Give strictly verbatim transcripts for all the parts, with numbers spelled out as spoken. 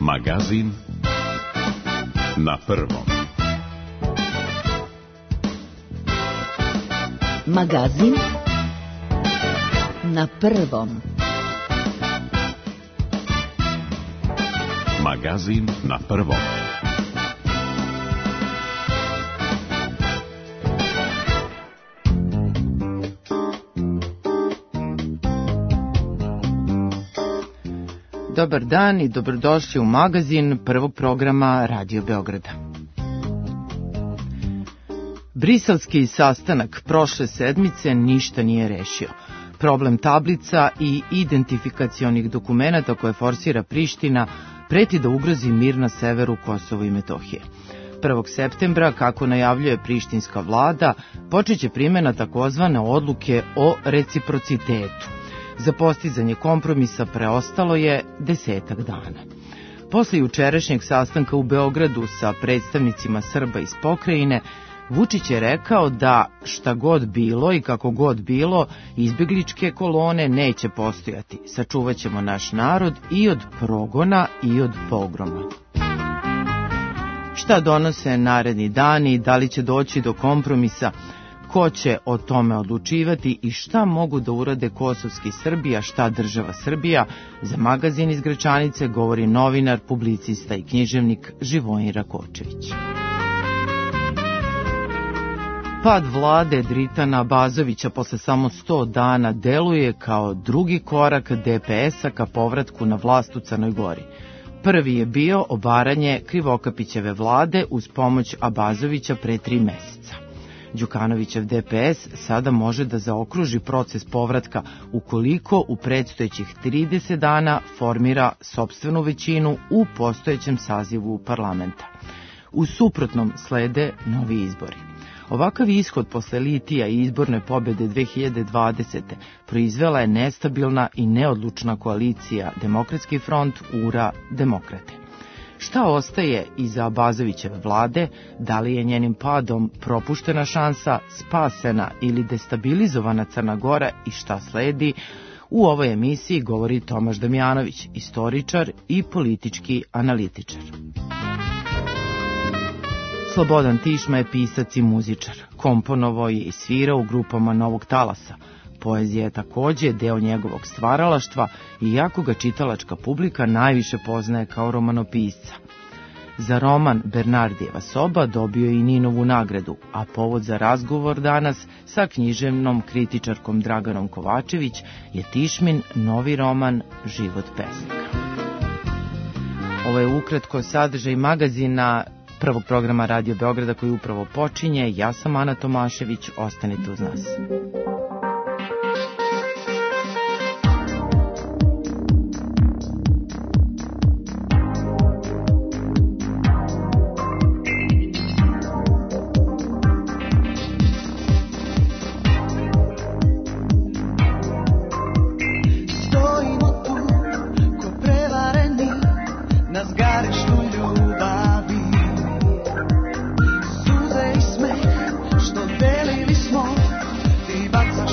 Magazin na prvom. Magazin na prvom. Magazin na prvom. Dobar dan i dobrodošli u magazin prvog programa Radio Beograda. Briselski sastanak prošle sedmice ništa nije rešio. Problem tablica i identifikacionih dokumenata koje forsira Priština preti da ugrozi mir na severu Kosova i Metohije. prvog septembra, kako najavljuje prištinska vlada, počeće primjena takozvane odluke o reciprocitetu. Za postizanje kompromisa preostalo je desetak dana. Posle jučerašnjeg sastanka u Beogradu sa predstavnicima Srba iz pokrajine, Vučić je rekao da šta god bilo i kako god bilo, izbegličke kolone neće postojati. Sačuvaćemo naš narod i od progona i od pogroma. Šta donose naredni dani, da li će doći do kompromisa, ko će o tome odlučivati i šta mogu da urade kosovski Srbi, a šta država Srbija, za magazin iz Gračanice govori novinar, publicista i književnik Živojin Rakočević. Pad vlade Dritana Abazovića posle samo sto dana deluje kao drugi korak de pe es-a ka povratku na vlast u Crnoj Gori. Prvi je bio obaranje Krivokapićeve vlade uz pomoć Abazovića pre tri meseca. Đukanovićev de pe es sada može da zaokruži proces povratka ukoliko u predstojećih trideset dana formira sopstvenu većinu u postojećem sazivu parlamenta. U suprotnom slede novi izbori. Ovakav ishod posle litija i izborne pobjede dve hiljade dvadesete. proizvela je nestabilna i neodlučna koalicija Demokratski front U R A Demokrate. Šta ostaje iza Abazovićeve vlade, da li je njenim padom propuštena šansa, spasena ili destabilizovana Crna Gora i šta sledi, u ovoj emisiji govori Tomaš Damjanović, istoričar i politički analitičar. Slobodan Tišma je pisac i muzičar. Komponovao je i svirao u grupama Novog talasa. Poezija je takođe deo njegovog stvaralaštva, iako ga čitalačka publika najviše poznaje kao romanopisca. Za roman Bernardijeva soba dobio je i Ninovu nagradu, a povod za razgovor danas sa književnom kritičarkom Draganom Kovačević je Tišmin novi roman Život pesnika. Ovo je ukratko sadržaj magazina prvog programa Radio Beograda koji upravo počinje. Ja sam Ana Tomašević, ostanite uz nas. Suze i smeh što delili smo, ti bacaš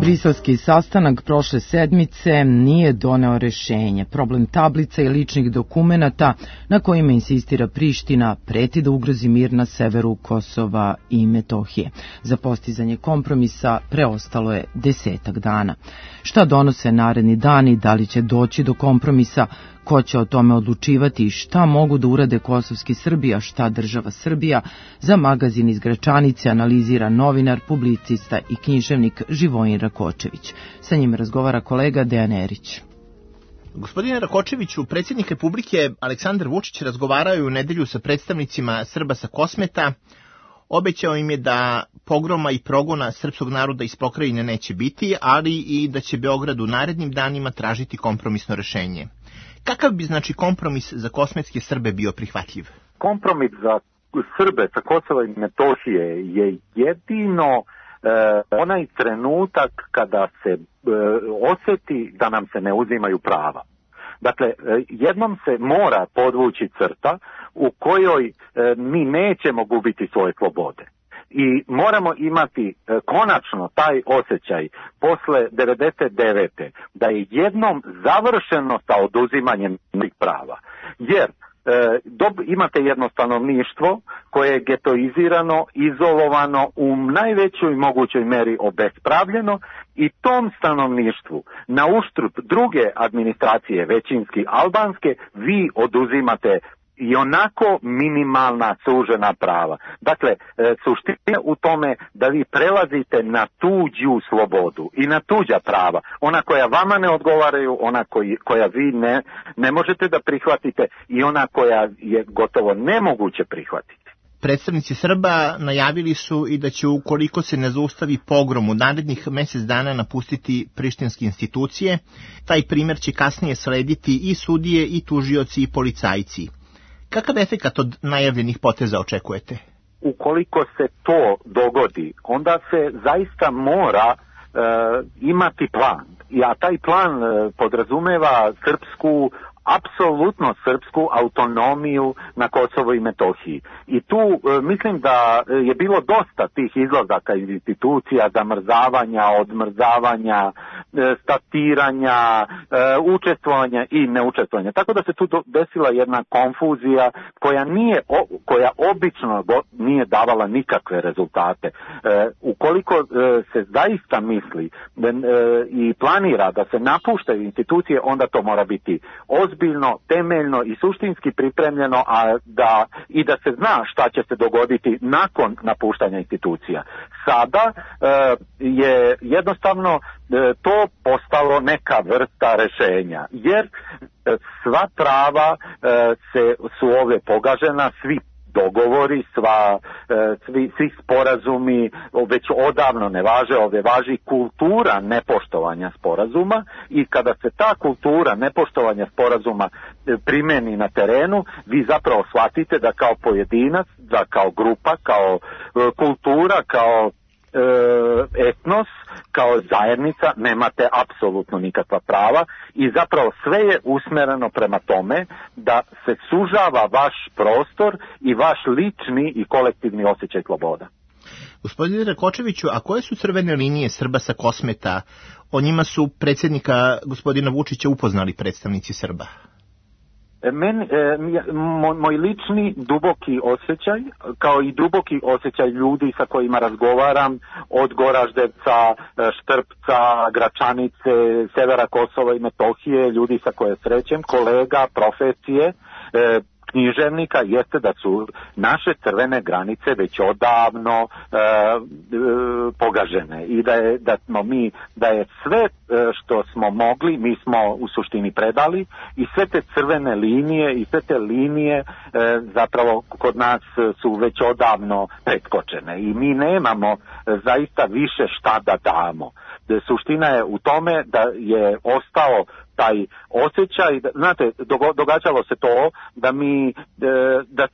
Briselski sastanak prošle sedmice nije doneo rešenje. Problem tablica i ličnih dokumenata na kojima insistira Priština preti da ugrozi mir na severu Kosova i Metohije. Za postizanje kompromisa preostalo je desetak dana. Šta donose naredni dani, da li će doći do kompromisa, ko će o tome odlučivati i šta mogu da urade kosovski Srbi, a šta država Srbija, za magazin iz Gračanice analizira novinar, publicista i književnik Živojin Rakočević. Sa njim razgovara kolega Dejan Erić. Gospodine Rakočeviću, predsjednik Republike Aleksandar Vučić razgovarao je u nedelju sa predstavnicima Srba sa Kosmeta. Obećao im je da pogroma i progona srpskog naroda iz pokrajine neće biti, ali i da će Beograd u narednim danima tražiti kompromisno rešenje. Kakav bi znači kompromis za kosmetske Srbe bio prihvatljiv? Kompromis za Srbe sa Kosova i Metohije je jedino e, onaj trenutak kada se e, osjeti da nam se ne uzimaju prava. Dakle, e, jednom se mora podvući crta u kojoj e, mi nećemo gubiti svoje slobode. I moramo imati e, konačno taj osjećaj posle devedeset devete da je jednom završeno sa oduzimanjem tih prava. Jer e, dob, imate jedno stanovništvo koje je getoizirano, izolovano, u najvećoj mogućoj meri obespravljeno i tom stanovništvu na uštrb druge administracije, većinski albanske, vi oduzimate i onako minimalna sužena prava. Dakle, suština u tome da vi prelazite na tuđu slobodu i na tuđa prava, ona koja vama ne odgovaraju, ona koji, koja vi ne, ne možete da prihvatite i ona koja je gotovo nemoguće prihvatiti. Predstavnici Srba najavili su i da će, ukoliko se ne zaustavi pogrom, u narednih mjesec dana napustiti prištinske institucije. Taj primjer će kasnije slediti i sudije, i tužioci, i policajci. Kakav efekat od najavljenih poteza očekujete? Ukoliko se to dogodi, onda se zaista mora e, imati plan. A taj plan e, podrazumeva srpsku, apsolutno srpsku autonomiju na Kosovo i Metohiji. I tu e, mislim da je bilo dosta tih izlazaka iz institucija, zamrzavanja, odmrzavanja, e, statiranja, e, učestvovanja i neučestvovanja. Tako da se tu desila jedna konfuzija koja nije, o, koja obično go, nije davala nikakve rezultate. E, ukoliko e, se zaista misli e, i planira da se napuštaju institucije, onda to mora biti ozbiljno, temeljno i suštinski pripremljeno, a da i da se zna šta će se dogoditi nakon napuštanja institucija. Sada e, je jednostavno e, to postalo neka vrsta rešenja, jer e, sva prava e, se su ove pogažena, svi dogovori, sva, e, svi, svi sporazumi već odavno ne važe, ovdje važi kultura nepoštovanja sporazuma i kada se ta kultura nepoštovanja sporazuma primeni na terenu, vi zapravo shvatite da kao pojedinac, da kao grupa, kao e, kultura, kao e, etnos, kao zajednica nemate apsolutno nikakva prava i zapravo sve je usmjereno prema tome da se sužava vaš prostor i vaš lični i kolektivni osjećaj sloboda. Gospodine Rakočeviću, a koje su crvene linije Srba sa Kosmeta? O njima su predsjednika gospodina Vučića upoznali predstavnici Srba. Men, e, moj, moj lični duboki osjećaj, kao i duboki osjećaj ljudi sa kojima razgovaram, od Goraždevca, Štrpca, Gračanice, severa Kosova i Metohije, ljudi sa koje srećem, kolega, profesije, e, književnika, jeste da su naše crvene granice već odavno e, e, pogažene i da je, da smo mi, da je sve e, što smo mogli, mi smo u suštini predali i sve te crvene linije i sve te linije e, zapravo kod nas su već odavno preskočene i mi nemamo e, zaista više šta da damo. De, suština je u tome da je ostao taj osjećaj, znate, događalo se to da mi, da, da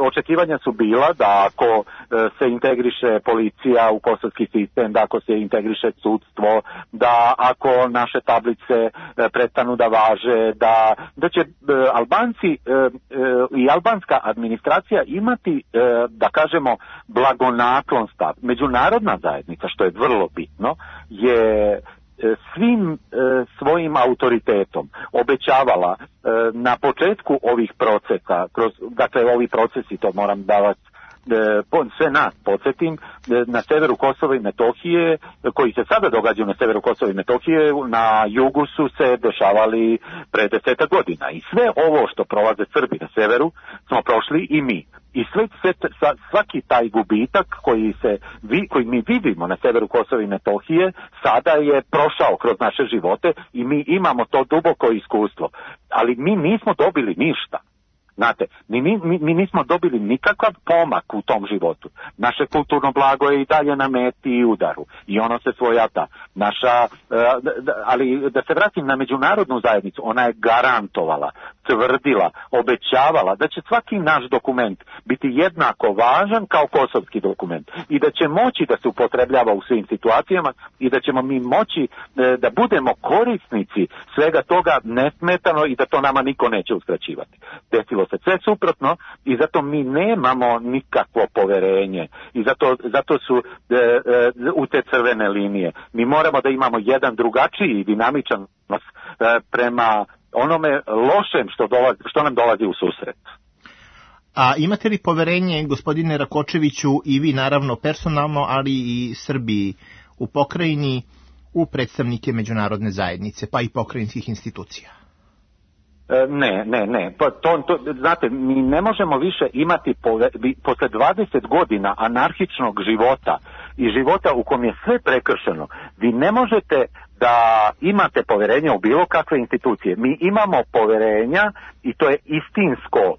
očekivanja su bila da ako e, se integriše policija u kosovski sistem, da ako se integriše sudstvo, da ako naše tablice e, prestanu da važe, da, da će e, Albanci e, e, i albanska administracija imati, e, da kažemo, blagonaklon stav. Međunarodna zajednica, što je vrlo bitno, je svim e, svojim autoritetom obećavala e, na početku ovih procesa, kroz, dakle ovi procesi, to moram da vas e, po, sve nas podsjetim, e, na severu Kosova i Metohije, koji se sada događaju na severu Kosova i Metohije, na jugu su se dešavali pre deseta godina. I sve ovo što prolaze Srbi na severu smo prošli i mi. I sve, sve, svaki taj gubitak koji, se, vi, koji mi vidimo na severu Kosova i Metohije sada je prošao kroz naše živote i mi imamo to duboko iskustvo. Ali mi nismo dobili ništa. Znate, mi, mi, mi nismo dobili nikakav pomak u tom životu. Naše kulturno blago je i dalje na meti i udaru. I ono se svojata. Naša, ali da se vratim na međunarodnu zajednicu, ona je garantovala, tvrdila, obećavala da će svaki naš dokument biti jednako važan kao kosovski dokument. I da će moći da se upotrebljava u svim situacijama i da ćemo mi moći da budemo korisnici svega toga nesmetano i da to nama niko neće uskraćivati. Desilo se sve suprotno i zato mi nemamo nikakvo poverenje i zato, zato su e, e, u te crvene linije. Mi moramo da imamo jedan drugačiji i dinamičan e, prema onome lošem što, dolazi, što nam dolazi u susret. A imate li poverenje, gospodine Rakočeviću, i vi naravno personalno, ali i Srbiji u pokrajini, u predstavnike međunarodne zajednice, pa i pokrajinskih institucija? Ne, ne, ne. Pa to, to, znate, mi ne možemo više imati pove, posle dvadeset godina anarhičnog života i života u kom je sve prekršeno, vi ne možete da imate poverenja u bilo kakve institucije. Mi imamo poverenja i to je istinsko, e,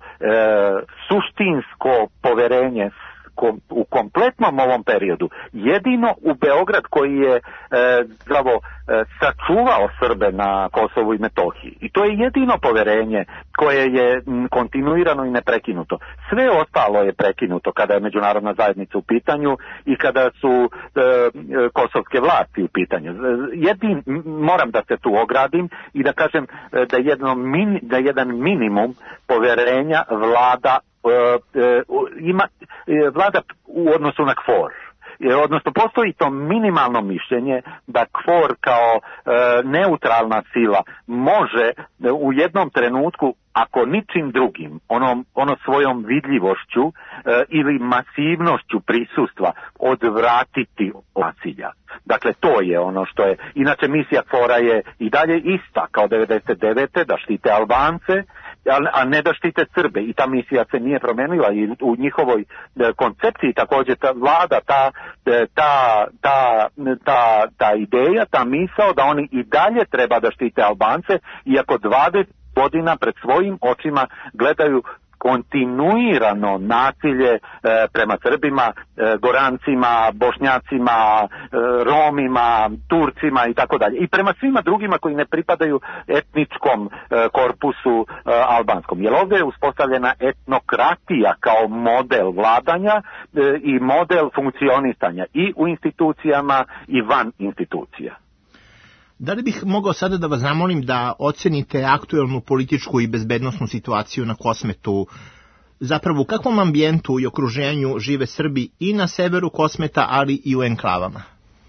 suštinsko poverenje u kompletnom ovom periodu. Jedino u Beograd koji je e, zdravo e, sačuvao Srbe na Kosovu i Metohiji. I to je jedino poverenje koje je m, kontinuirano i neprekinuto. Sve ostalo je prekinuto kada je međunarodna zajednica u pitanju i kada su e, kosovske vlasti u pitanju. Jedin, moram da se tu ogradim i da kažem e, da, jedno min, da jedan minimum poverenja vlada ima vlada u odnosu na KFOR. Odnosno postoji to minimalno mišljenje da KFOR kao e, neutralna sila može u jednom trenutku, ako ničim drugim, onom, ono svojom vidljivošću e, ili masivnošću prisustva odvratiti nasilja. Dakle, to je ono što je. Inače, misija KFOR-a je i dalje ista kao devedeset devete da štite Albance, a ne da štite Srbe. I ta misija se nije promenila i u njihovoj koncepciji također ta vlada, ta, ta, ta, ta, ta ideja, ta misao da oni i dalje treba da štite Albance, iako dvadeset godina pred svojim očima gledaju kontinuirano nasilje e, prema Srbima, e, Gorancima, Bošnjacima, e, Romima, Turcima i tako dalje. I prema svima drugima koji ne pripadaju etničkom e, korpusu e, albanskom. Jer ovdje je uspostavljena etnokratija kao model vladanja e, i model funkcionisanja i u institucijama i van institucija. Da li bih mogao sada da vas zamolim da ocenite aktuelnu političku i bezbednosnu situaciju na Kosmetu? Zapravo u kakvom ambijentu i okruženju žive Srbi i na severu Kosmeta, ali i u enklavama?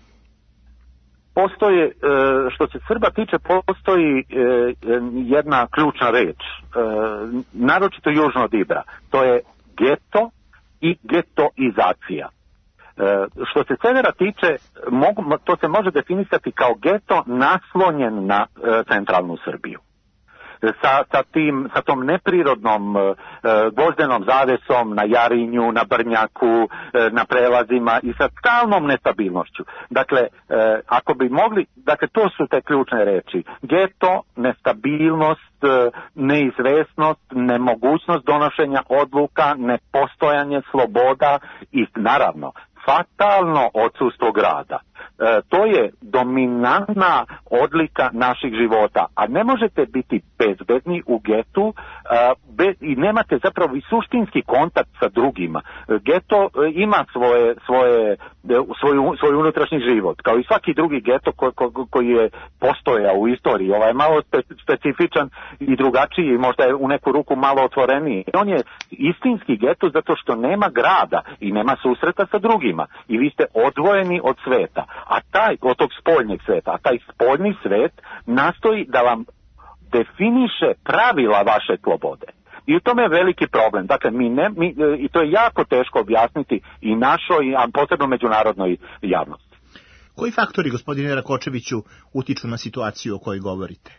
Postoje, što se Srba tiče, postoji jedna ključna reč, naročito južno od Ibra. To je geto i getoizacija. Što se severa tiče, mogu, to se može definisati kao geto naslonjen na e, centralnu Srbiju. Sa, sa, tim, sa tom neprirodnom e, gvozdenom zavesom na Jarinju, na Brnjaku, e, na prelazima i sa stalnom nestabilnošću. Dakle, e, ako bi mogli, dakle, to su te ključne reči. Geto, nestabilnost, e, neizvesnost, nemogućnost donošenja odluka, nepostojanje sloboda i naravno fatalno odsustvo grada. E, to je dominantna odlika naših života, a ne možete biti bezbedni u getu e, be, i nemate zapravo i suštinski kontakt sa drugima. Geto e, ima svoje, svoje, e, svoju, svoj unutrašnji život, kao i svaki drugi geto ko, ko, koji je postojao u istoriji. Ovaj je malo spe, specifičan i drugačiji, možda je u neku ruku malo otvoreniji. On je istinski geto zato što nema grada i nema susreta sa drugima i vi ste odvojeni od sveta. A taj, od tog spoljnjeg sveta, a taj spoljni svet nastoji da vam definiše pravila vaše slobode. I u tome je veliki problem. Dakle, mi ne, mi, i to je jako teško objasniti i našoj, a posebno međunarodnoj javnosti. Koji faktori, gospodine Rakočeviću, utiču na situaciju o kojoj govorite?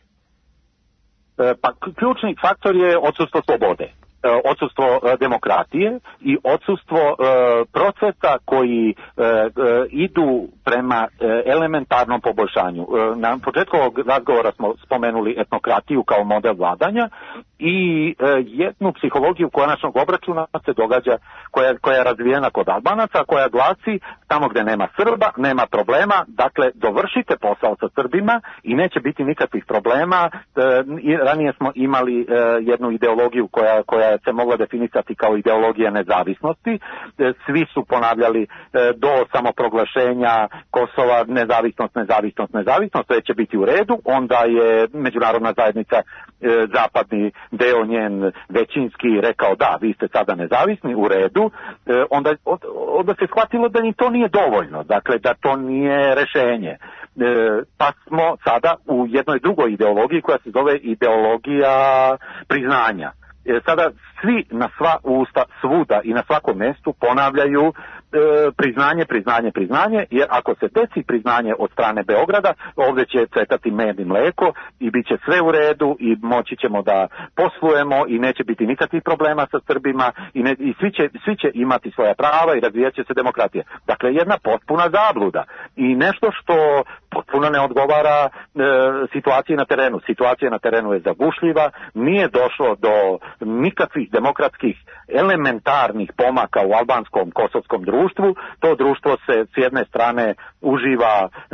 E, pa ključni faktor je odsustvo slobode. Odsustvo demokratije i odsustvo e, procesa koji e, e, idu prema e, elementarnom poboljšanju. E, na početku ovog razgovora smo spomenuli etnokratiju kao model vladanja i e, jednu psihologiju konačnog obračuna se događa, koja, koja je razvijena kod Albanaca, koja glasi tamo gde nema Srba, nema problema, dakle dovršite posao sa Srbima i neće biti nikakvih problema. E, i ranije smo imali e, jednu ideologiju koja, koja se mogla definisati kao ideologija nezavisnosti. Svi su ponavljali do samoproglašenja Kosova nezavisnost, nezavisnost, nezavisnost, to će biti u redu. Onda je međunarodna zajednica, zapadni deo njen većinski rekao da, vi ste sada nezavisni, u redu. Onda, onda se shvatilo da ni to nije dovoljno, dakle da to nije rešenje. Pa smo sada u jednoj drugoj ideologiji koja se zove ideologija priznanja. Sada svi na sva usta, svuda i na svakom mjestu ponavljaju e, priznanje, priznanje, priznanje, jer ako se desi priznanje od strane Beograda, ovdje će cvetati med i mleko i bit će sve u redu i moći ćemo da poslujemo i neće biti nikakvih problema sa Srbima i, ne, i svi, će, svi će imati svoja prava i razvijat će se demokratija. Dakle, jedna potpuna zabluda i nešto što potpuno ne odgovara e, situaciji na terenu. Situacija na terenu je zagušljiva, nije došlo do nikakvih demokratskih elementarnih pomaka u albanskom kosovskom društvu. To društvo se s jedne strane uživa e,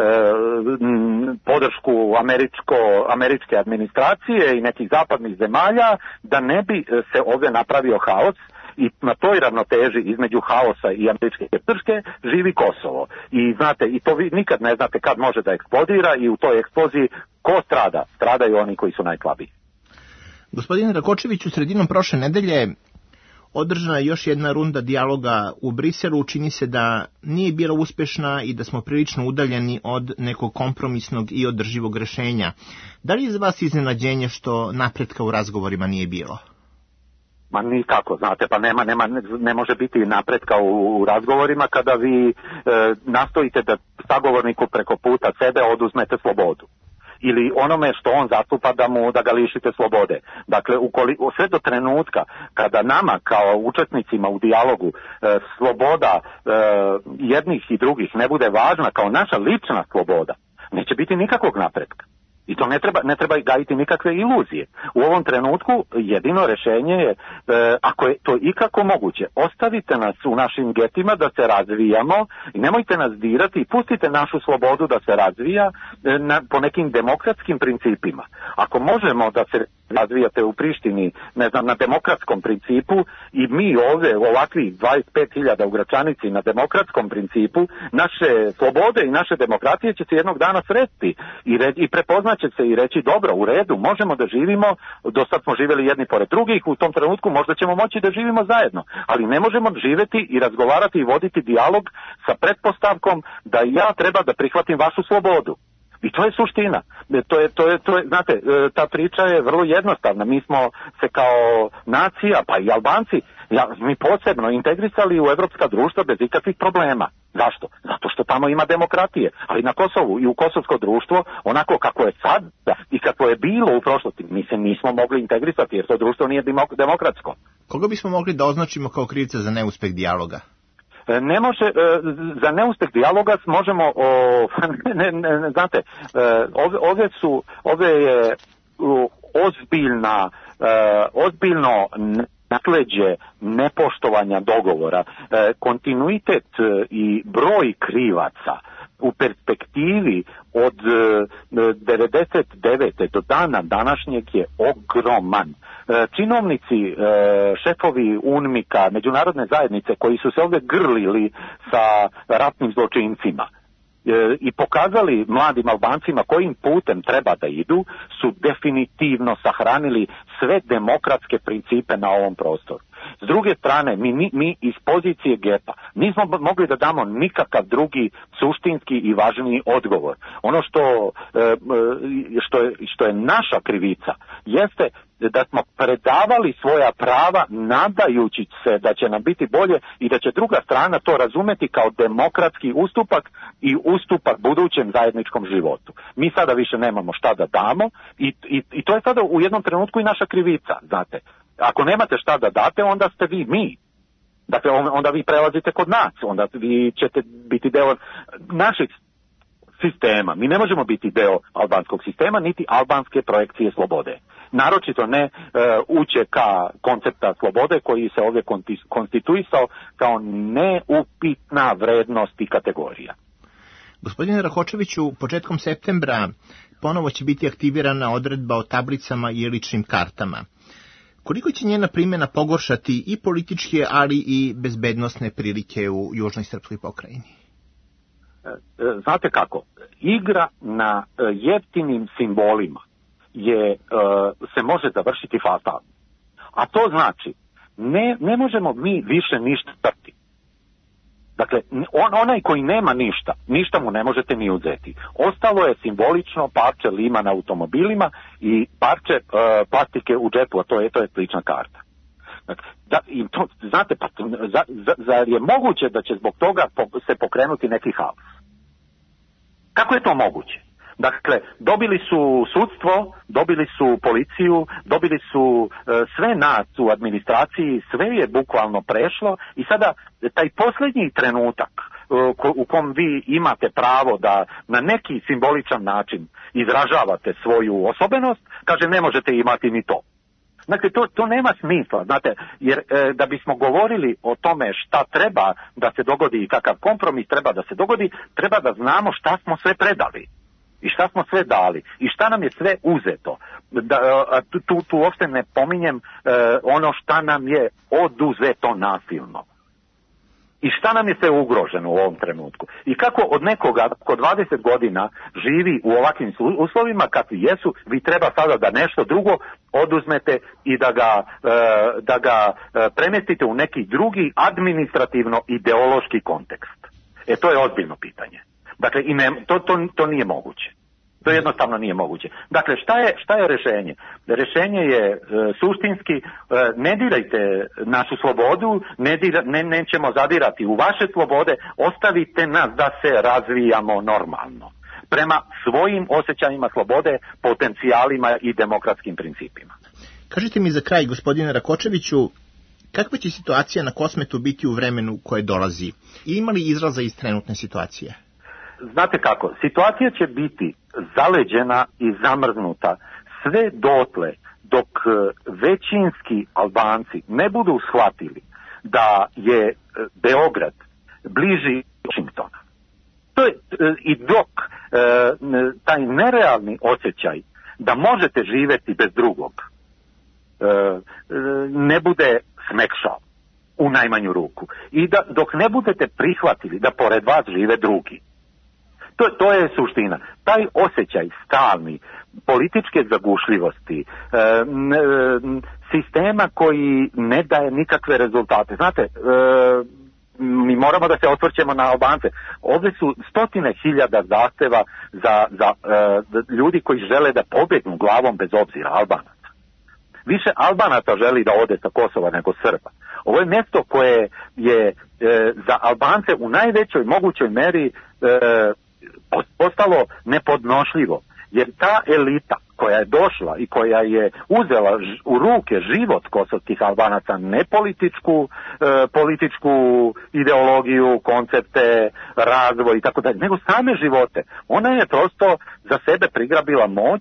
podršku američko, američke administracije i nekih zapadnih zemalja da ne bi se ovdje napravio haos. I na toj ravnoteži između haosa i američke podrške živi Kosovo. I znate, i to vi nikad ne znate kad može da eksplodira i u toj eksploziji ko strada? Stradaju oni koji su najslabiji. Gospodine Rakočeviću, sredinom prošle nedelje održana je još jedna runda dijaloga u Briselu. Čini se da nije bila uspešna i da smo prilično udaljeni od nekog kompromisnog i održivog rešenja. Da li je za vas iznenađenje što napretka u razgovorima nije bilo? Ma nikako, znate, pa nema, nema, ne može biti napretka u, u razgovorima kada vi e, nastojite da sagovorniku preko puta sebe oduzmete slobodu. Ili onome što on zastupa da mu da ga lišite slobode. Dakle, ukoliko, sve do trenutka kada nama kao učesnicima u dijalogu e, sloboda e, jednih i drugih ne bude važna kao naša lična sloboda, neće biti nikakvog napretka. I to ne treba, ne treba gajiti nikakve iluzije. U ovom trenutku jedino rešenje je, e, ako je to ikako moguće, ostavite nas u našim getima da se razvijamo i nemojte nas dirati i pustite našu slobodu da se razvija e, na, po nekim demokratskim principima. Ako možemo da se razvijate u Prištini, ne znam, na demokratskom principu i mi ovdje ovakvih dvadeset pet hiljada u Gračanici na demokratskom principu, naše slobode i naše demokratije će se jednog dana sresti i, re, i prepoznat će se i reći dobro, u redu, možemo da živimo, do sad smo živjeli jedni pored drugih, u tom trenutku možda ćemo moći da živimo zajedno, ali ne možemo živjeti i razgovarati i voditi dijalog sa pretpostavkom da ja treba da prihvatim vašu slobodu. I to je suština. To je, to je, to je, znate, ta priča je vrlo jednostavna. Mi smo se kao nacija, pa i Albanci, ja, mi posebno integrisali u evropska društva bez ikakvih problema. Zašto? Zato što tamo ima demokratije. Ali na Kosovu i u kosovsko društvo, onako kako je sad i kako je bilo u prošlosti, mi se nismo mogli integrisati jer to društvo nije demokratsko. Koga bismo mogli da označimo kao krivca za neuspeh dijaloga? Ne može, za neuspeh dijaloga možemo, o, ne, ne, ne, znate, ove, ove su, ove je ozbiljna, ozbiljno nasleđe nepoštovanja dogovora, e, kontinuitet e, i broj krivaca u perspektivi od e, devedeset devete do dana današnjeg je ogroman. E, činovnici, e, šefovi UNMIK-a, međunarodne zajednice koji su se ovdje grlili sa ratnim zločincima i pokazali mladim Albancima kojim putem treba da idu, su definitivno sahranili sve demokratske principe na ovom prostoru. S druge strane, mi, mi iz pozicije G E P-a nismo mogli da damo nikakav drugi suštinski i važniji odgovor. Ono što, što, je, što je naša krivica jeste da smo predavali svoja prava nadajući se da će nam biti bolje i da će druga strana to razumeti kao demokratski ustupak i ustupak budućem zajedničkom životu. Mi sada više nemamo šta da damo i, i, i to je sada u jednom trenutku i naša krivica, znate. Ako nemate šta da date, onda ste vi mi. Dakle, onda vi prelazite kod nas, onda vi ćete biti deo našeg sistema. Mi ne možemo biti deo albanskog sistema, niti albanske projekcije slobode. Naročito ne e, uče ka koncepta slobode koji se ovdje konstituisao kao neupitna vrednost i kategorija. Gospodine Rakočeviću, početkom septembra ponovo će biti aktivirana odredba o tablicama i ličnim kartama. Koliko će njena primjena pogoršati i političke, ali i bezbednosne prilike u južnoj srpskoj pokrajini? Znate kako, igra na jeftinim simbolima je, se može završiti fatalno. A to znači, ne, ne možemo mi više ništa trti. Dakle, on, onaj koji nema ništa, ništa mu ne možete ni uzeti. Ostalo je simbolično parče lima na automobilima i parče uh, plastike u džepu, a to je, to je lična karta. Dakle, da, i to, znate, pa, za, za, zar je moguće da će zbog toga po, se pokrenuti neki haos? Kako je to moguće? Dakle, dobili su sudstvo, dobili su policiju, dobili su e, sve nas u administraciji, sve je bukvalno prešlo i sada taj posljednji trenutak e, ko, u kom vi imate pravo da na neki simboličan način izražavate svoju osobenost, kaže ne možete imati ni to. Dakle, to, to nema smisla, znate, jer e, da bismo govorili o tome šta treba da se dogodi i kakav kompromis treba da se dogodi, treba da znamo šta smo sve predali. I šta smo sve dali, i šta nam je sve uzeto. Da, tu, tu, tu uopšte ne pominjem e, ono šta nam je oduzeto nasilno. I šta nam je sve ugroženo u ovom trenutku. I kako od nekoga ko dvadeset godina živi u ovakvim uslovima kakvi jesu, vi treba sada da nešto drugo oduzmete i da ga, e, da ga e, premestite u neki drugi administrativno-ideološki kontekst. E to je ozbiljno pitanje. Dakle, i ne, to, to, to nije moguće. To jednostavno nije moguće. Dakle, šta je, šta je rješenje? Rješenje je e, suštinski, e, ne dirajte našu slobodu, ne, dira, ne nećemo zadirati u vaše slobode, ostavite nas da se razvijamo normalno. Prema svojim osjećajima slobode, potencijalima i demokratskim principima. Kažite mi za kraj, gospodine Rakočeviću, kakva će situacija na Kosmetu biti u vremenu koje dolazi? Ima li izraza iz trenutne situacije? Znate kako, situacija će biti zaleđena i zamrznuta sve dotle dok većinski Albanci ne budu shvatili da je Beograd bliži Washingtona. To je i dok taj nerealni osjećaj da možete živjeti bez drugog ne bude smekšao u najmanju ruku i da dok ne budete prihvatili da pored vas žive drugi. To, to je suština. Taj osjećaj stalni, političke zagušljivosti, e, n, sistema koji ne daje nikakve rezultate. Znate, e, mi moramo da se osvrćemo na Albance. Ovdje su stotine hiljada zahteva za, za e, ljudi koji žele da pobegnu glavom bez obzira, Albanaca. Više Albanaca želi da ode sa Kosova nego Srba. Ovo je mjesto koje je e, za Albance u najvećoj mogućoj meri e, postalo nepodnošljivo, jer ta elita koja je došla i koja je uzela u ruke život kosovskih Albanaca, ne političku, e, političku ideologiju, koncepte, razvoj i tako dalje, nego same živote. Ona je prosto za sebe prigrabila moć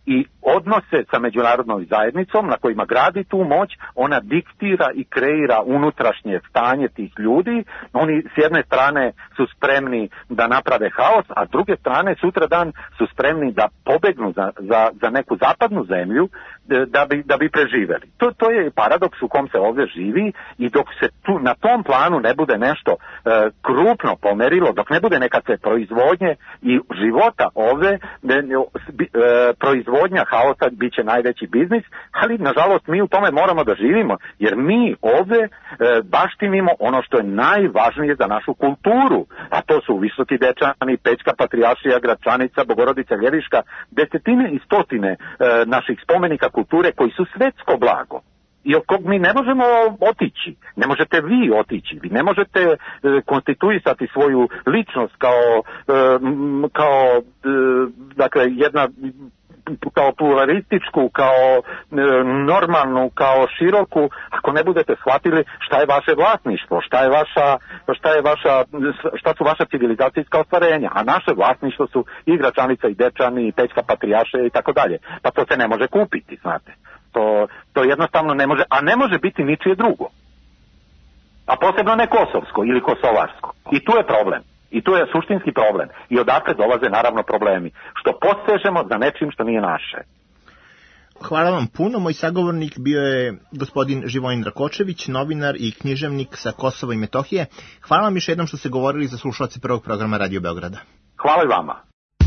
i odnose sa međunarodnom zajednicom na kojima gradi tu moć, ona diktira i kreira unutrašnje stanje tih ljudi. Oni s jedne strane su spremni da naprave haos, a s druge strane sutradan su spremni da pobegnu za, za, za neku zapadnu zemlju da bi, da bi preživeli. To, to je paradoks u kom se ovdje živi i dok se tu, na tom planu ne bude nešto e, krupno pomerilo, dok ne bude neka se proizvodnje i života ovdje, e, e, proizvodnja haosa bit će najveći biznis, ali nažalost mi u tome moramo da živimo, jer mi ovdje e, baštinimo ono što je najvažnije za našu kulturu, a to su Visoki Dečani, Pećka Patrijaršija, Gračanica, Bogorodica Ljeviška, desetine i stotine e, naših spomenika kulture koji su svetsko blago i od kog mi ne možemo otići. Ne možete vi otići, vi ne možete e, konstituisati svoju ličnost kao, e, kao e, dakle jedna kao pluralističku, kao e, normalnu, kao široku, ako ne budete shvatili šta je vaše vlasništvo, šta je vaša, šta je vaša, šta su vaša civilizacijska ostvarenja, a naše vlasništvo su i Gračanica, i Dečani, i Pećka Patrijaršija i tako dalje. Pa to se ne može kupiti, znate. To, to jednostavno ne može, a ne može biti ničije drugo. A posebno ne kosovsko ili kosovarsko. I tu je problem. I tu je suštinski problem. I odatle dolaze naravno problemi. Što posežemo za nečim što nije naše. Hvala vam puno. Moj sagovornik bio je gospodin Živojin Rakočević, novinar i književnik sa Kosova i Metohije. Hvala vam još jednom što ste govorili za slušalce prvog programa Radio Beograda. Hvala i vama.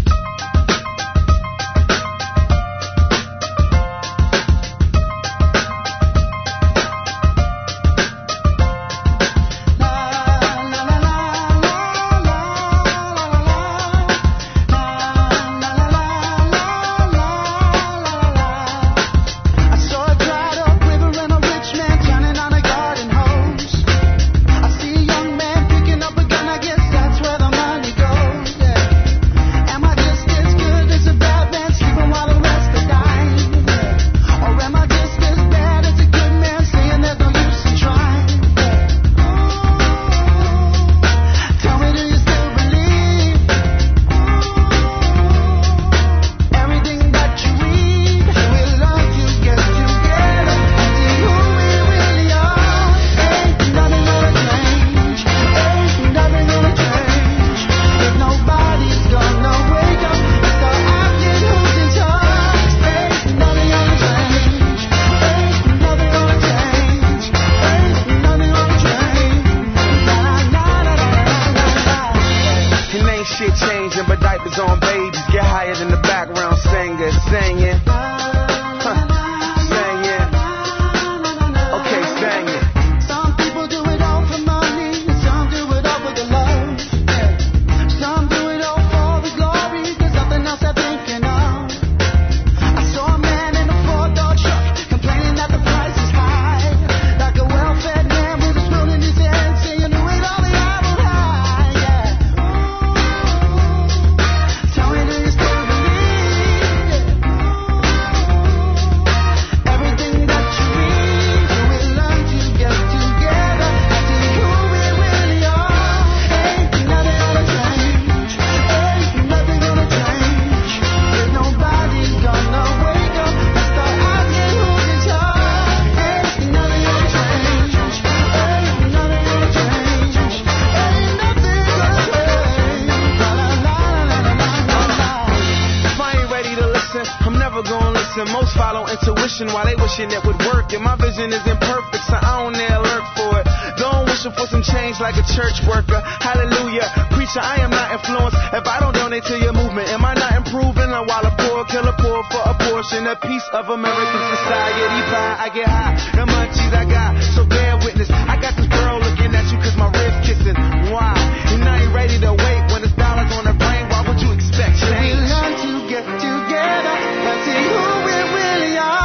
While they wishing it would work, and my vision is imperfect, so I don't dare lurk for it. Don't wishing for some change like a church worker. Hallelujah, preacher, I am not influenced if I don't donate to your movement. Am I not improving? And while a poor kill a poor for a portion, a piece of American society pie, I get high. The munchies I got, so bear witness. I got this girl looking at you 'cause my ribs kissing. Why? And I ain't ready to wait when it's dollars on the brain. Why would you expect change? We learn to get together and see who we really are.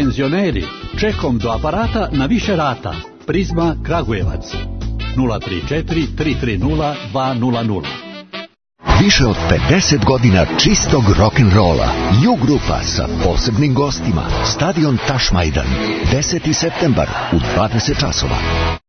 penzioneri, čekom do aparata na više rata. Prizma Kragujevac nula tri četiri tri tri nula dva nula nula. Više od pedeset godina čistog rock'n'rolla. Ju-grupa sa posebnim gostima. Stadion Tašmajdan. deseti septembar u dvadeset časova.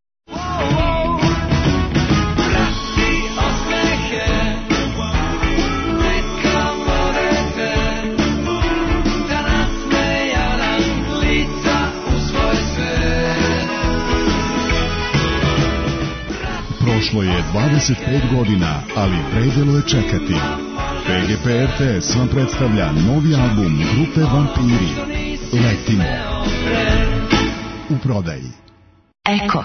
Prošlo je dvadeset pet godina, ali vredelo je čekati. P G P R T S vam predstavlja novi album grupe Vampiri. Letimo. U prodaji. Eko.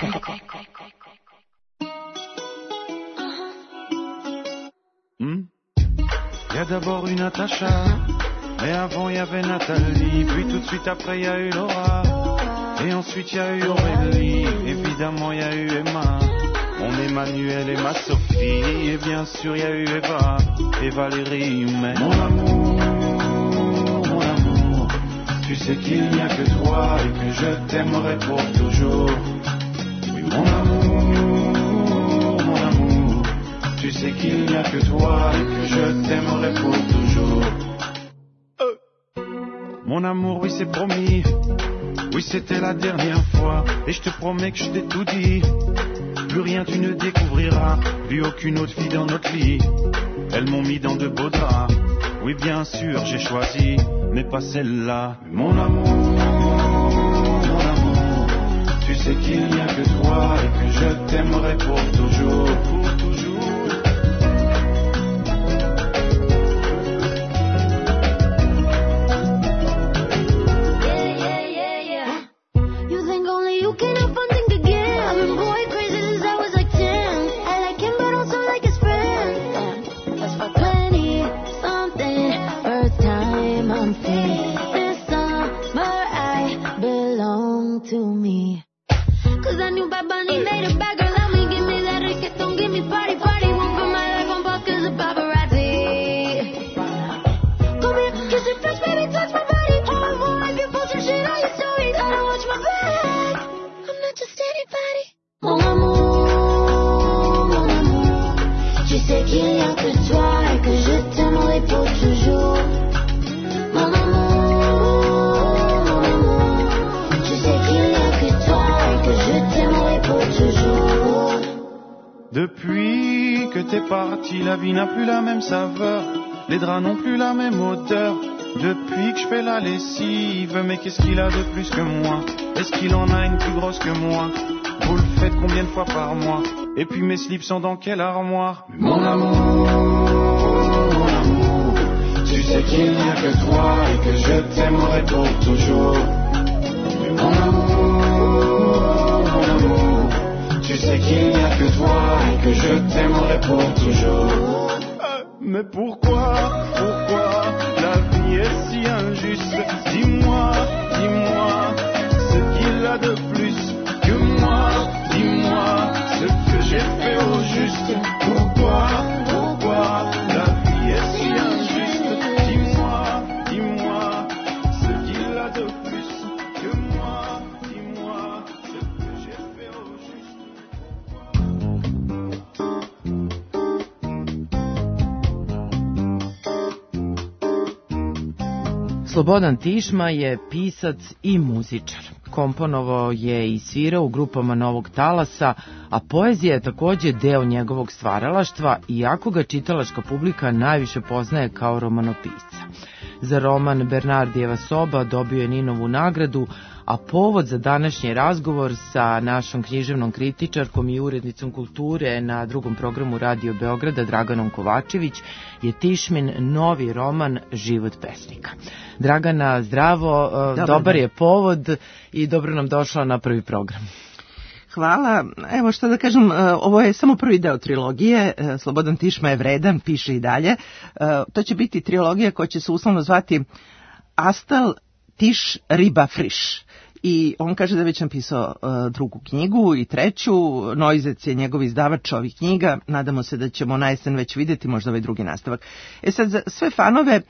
Hmm? Il y a d'abord eu Natacha, et avant il y avait Nathalie, puis tout de suite après il y a eu Laura, et ensuite il y a eu Aurélie, évidemment il y a eu Emma. Mon Emmanuel et ma Sophie, et bien sûr il y a eu Eva et Valérie, mais mon amour, mon amour, tu sais qu'il n'y a que toi et que je t'aimerai pour toujours. Oui, mon amour, mon amour, tu sais qu'il n'y a que toi et que je t'aimerai pour toujours. Euh. Mon amour, oui c'est promis, oui c'était la dernière fois, et je te promets que je t'ai tout dit. Plus rien tu ne découvriras, plus aucune autre fille dans notre lit. Elles m'ont mis dans de beaux draps. Oui bien sûr j'ai choisi, mais pas celle-là. Mon amour, mon amour, tu sais qu'il n'y a que toi et que je t'aimerai pour toujours, pour toujours. Depuis que t'es parti, la vie n'a plus la même saveur, les draps n'ont plus la même odeur. Depuis que je fais la lessive, mais qu'est-ce qu'il a de plus que moi? Est-ce qu'il en a une plus grosse que moi? Vous le faites combien de fois par mois? Et puis mes slips sont dans quelle armoire? Mon amour, mon amour, tu sais qu'il n'y a que toi et que je t'aimerai pour toujours. Mon amour, mon amour, tu sais qu'il n'y a que toi et que je t'aimerai pour toujours. Euh, mais pourquoi, pourquoi la vie est si injuste? Dis-moi, dis-moi, ce qu'il a de plus que moi. Dis-moi, ce que j'ai fait au juste. Pourquoi, pourquoi la vie est si injuste? Dis-moi, dis-moi, ce qu'il a de plus que moi. Dis-moi, ce que j'ai fait au juste. Slobodan Tišma je pisac i muzičar. Komponovao je i svirao u grupama Novog talasa, a poezija je također deo njegovog stvaralaštva, iako ga čitalačka publika najviše poznaje kao romanopisca. Za roman Bernardijeva soba dobio je Ninovu nagradu, a povod za današnji razgovor sa našom književnom kritičarkom i urednicom kulture na drugom programu Radio Beograda Draganom Kovačević je Tišmin novi roman Život pesnika. Dragana, zdravo, dobar, dobar je povod i dobro nam došla na prvi program. Hvala. Evo što da kažem, ovo je samo prvi deo trilogije. Slobodan Tišma je vredan, piše i dalje. To će biti trilogija koja će se uslovno zvati Astal Tiš Riba Friš. I on kaže da je već napisao uh, drugu knjigu i treću. Noizec je njegov izdavač ovih knjiga. Nadamo se da ćemo na jesen već vidjeti možda ovaj drugi nastavak. E sad, za sve fanove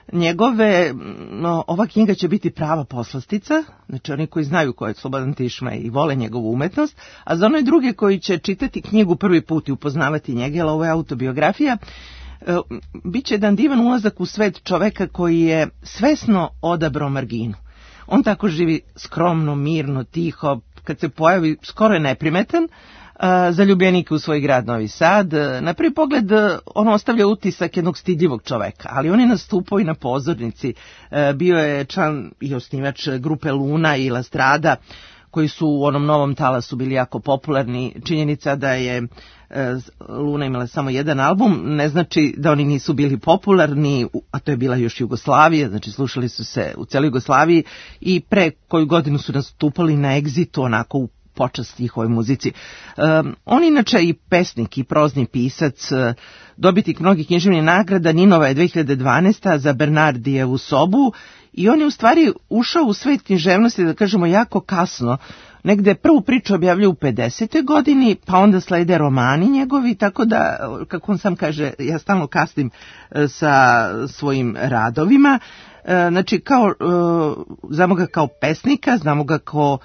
njegove, no, ova knjiga će biti prava poslastica, znači oni koji znaju ko je Slobodan Tišma i vole njegovu umetnost, a za one druge koji će čitati knjigu prvi put i upoznavati njega, jer ovo je autobiografija, e, bit će jedan divan ulazak u svet čoveka koji je svesno odabrao marginu. On tako živi skromno, mirno, tiho, kad se pojavi skoro je neprimetan, zaljubljenike u svoj grad Novi Sad. Na prvi pogled on ostavlja utisak jednog stidljivog čoveka, ali on je nastupao i na pozornici. Bio je član i osnivač grupe Luna i La Strada, koji su u onom novom talasu bili jako popularni. Činjenica da je Luna imala samo jedan album ne znači da oni nisu bili popularni, a to je bila još Jugoslavija, znači slušali su se u celoj Jugoslaviji i pre koju godinu su nastupali na Exitu, onako u počast njihovoj muzici. Um, on inače i pesnik i prozni pisac, dobitnik mnogih književnih nagrada. Ninova je dve hiljade dvanaeste. za Bernardijevu sobu i on je u stvari ušao u svet književnosti, da kažemo, jako kasno. Negde prvu priču objavljaju u pedesetoj godini, pa onda slede romani njegovi, tako da, kako on sam kaže, ja stalno kasnim sa svojim radovima. Znači, kao, znamo ga kao pesnika, znamo ga kao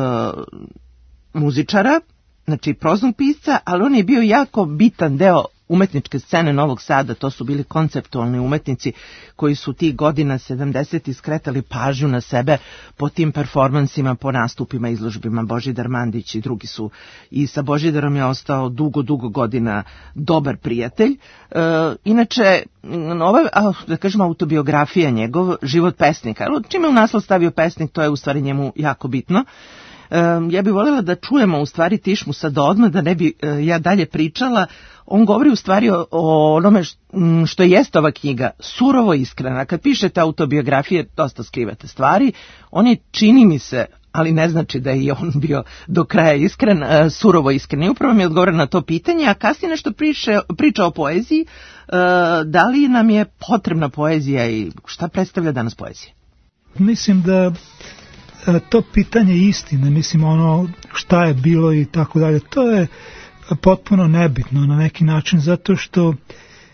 muzičara, znači proznog pisca, ali on je bio jako bitan deo umetničke scene Novog Sada. To su bili konceptualni umetnici koji su tih godina sedamdesetih skretali pažnju na sebe po tim performansima, po nastupima, izložbima. Božidar Mandić i drugi su, i sa Božidarom je ostao dugo, dugo godina dobar prijatelj. E, inače, ova, da kažem, autobiografija njegov, život pesnika, čime u naslov stavio pesnik, to je u stvari njemu jako bitno. Ja bih voljela da čujemo u stvari Tišmu sad odmah, da ne bi ja dalje pričala. On govori u stvari o, o onome što jeste ova knjiga, surovo iskrena. Kad pišete autobiografije, dosta skrivate stvari. On je, čini mi se, ali ne znači da je on bio do kraja iskren, surovo iskren. I upravo mi je odgovorio na to pitanje, a kasnije nešto priče, priča o poeziji. Da li nam je potrebna poezija i šta predstavlja danas poezija? Mislim da to pitanje istine, mislim ono šta je bilo i tako dalje, to je potpuno nebitno na neki način, zato što uh,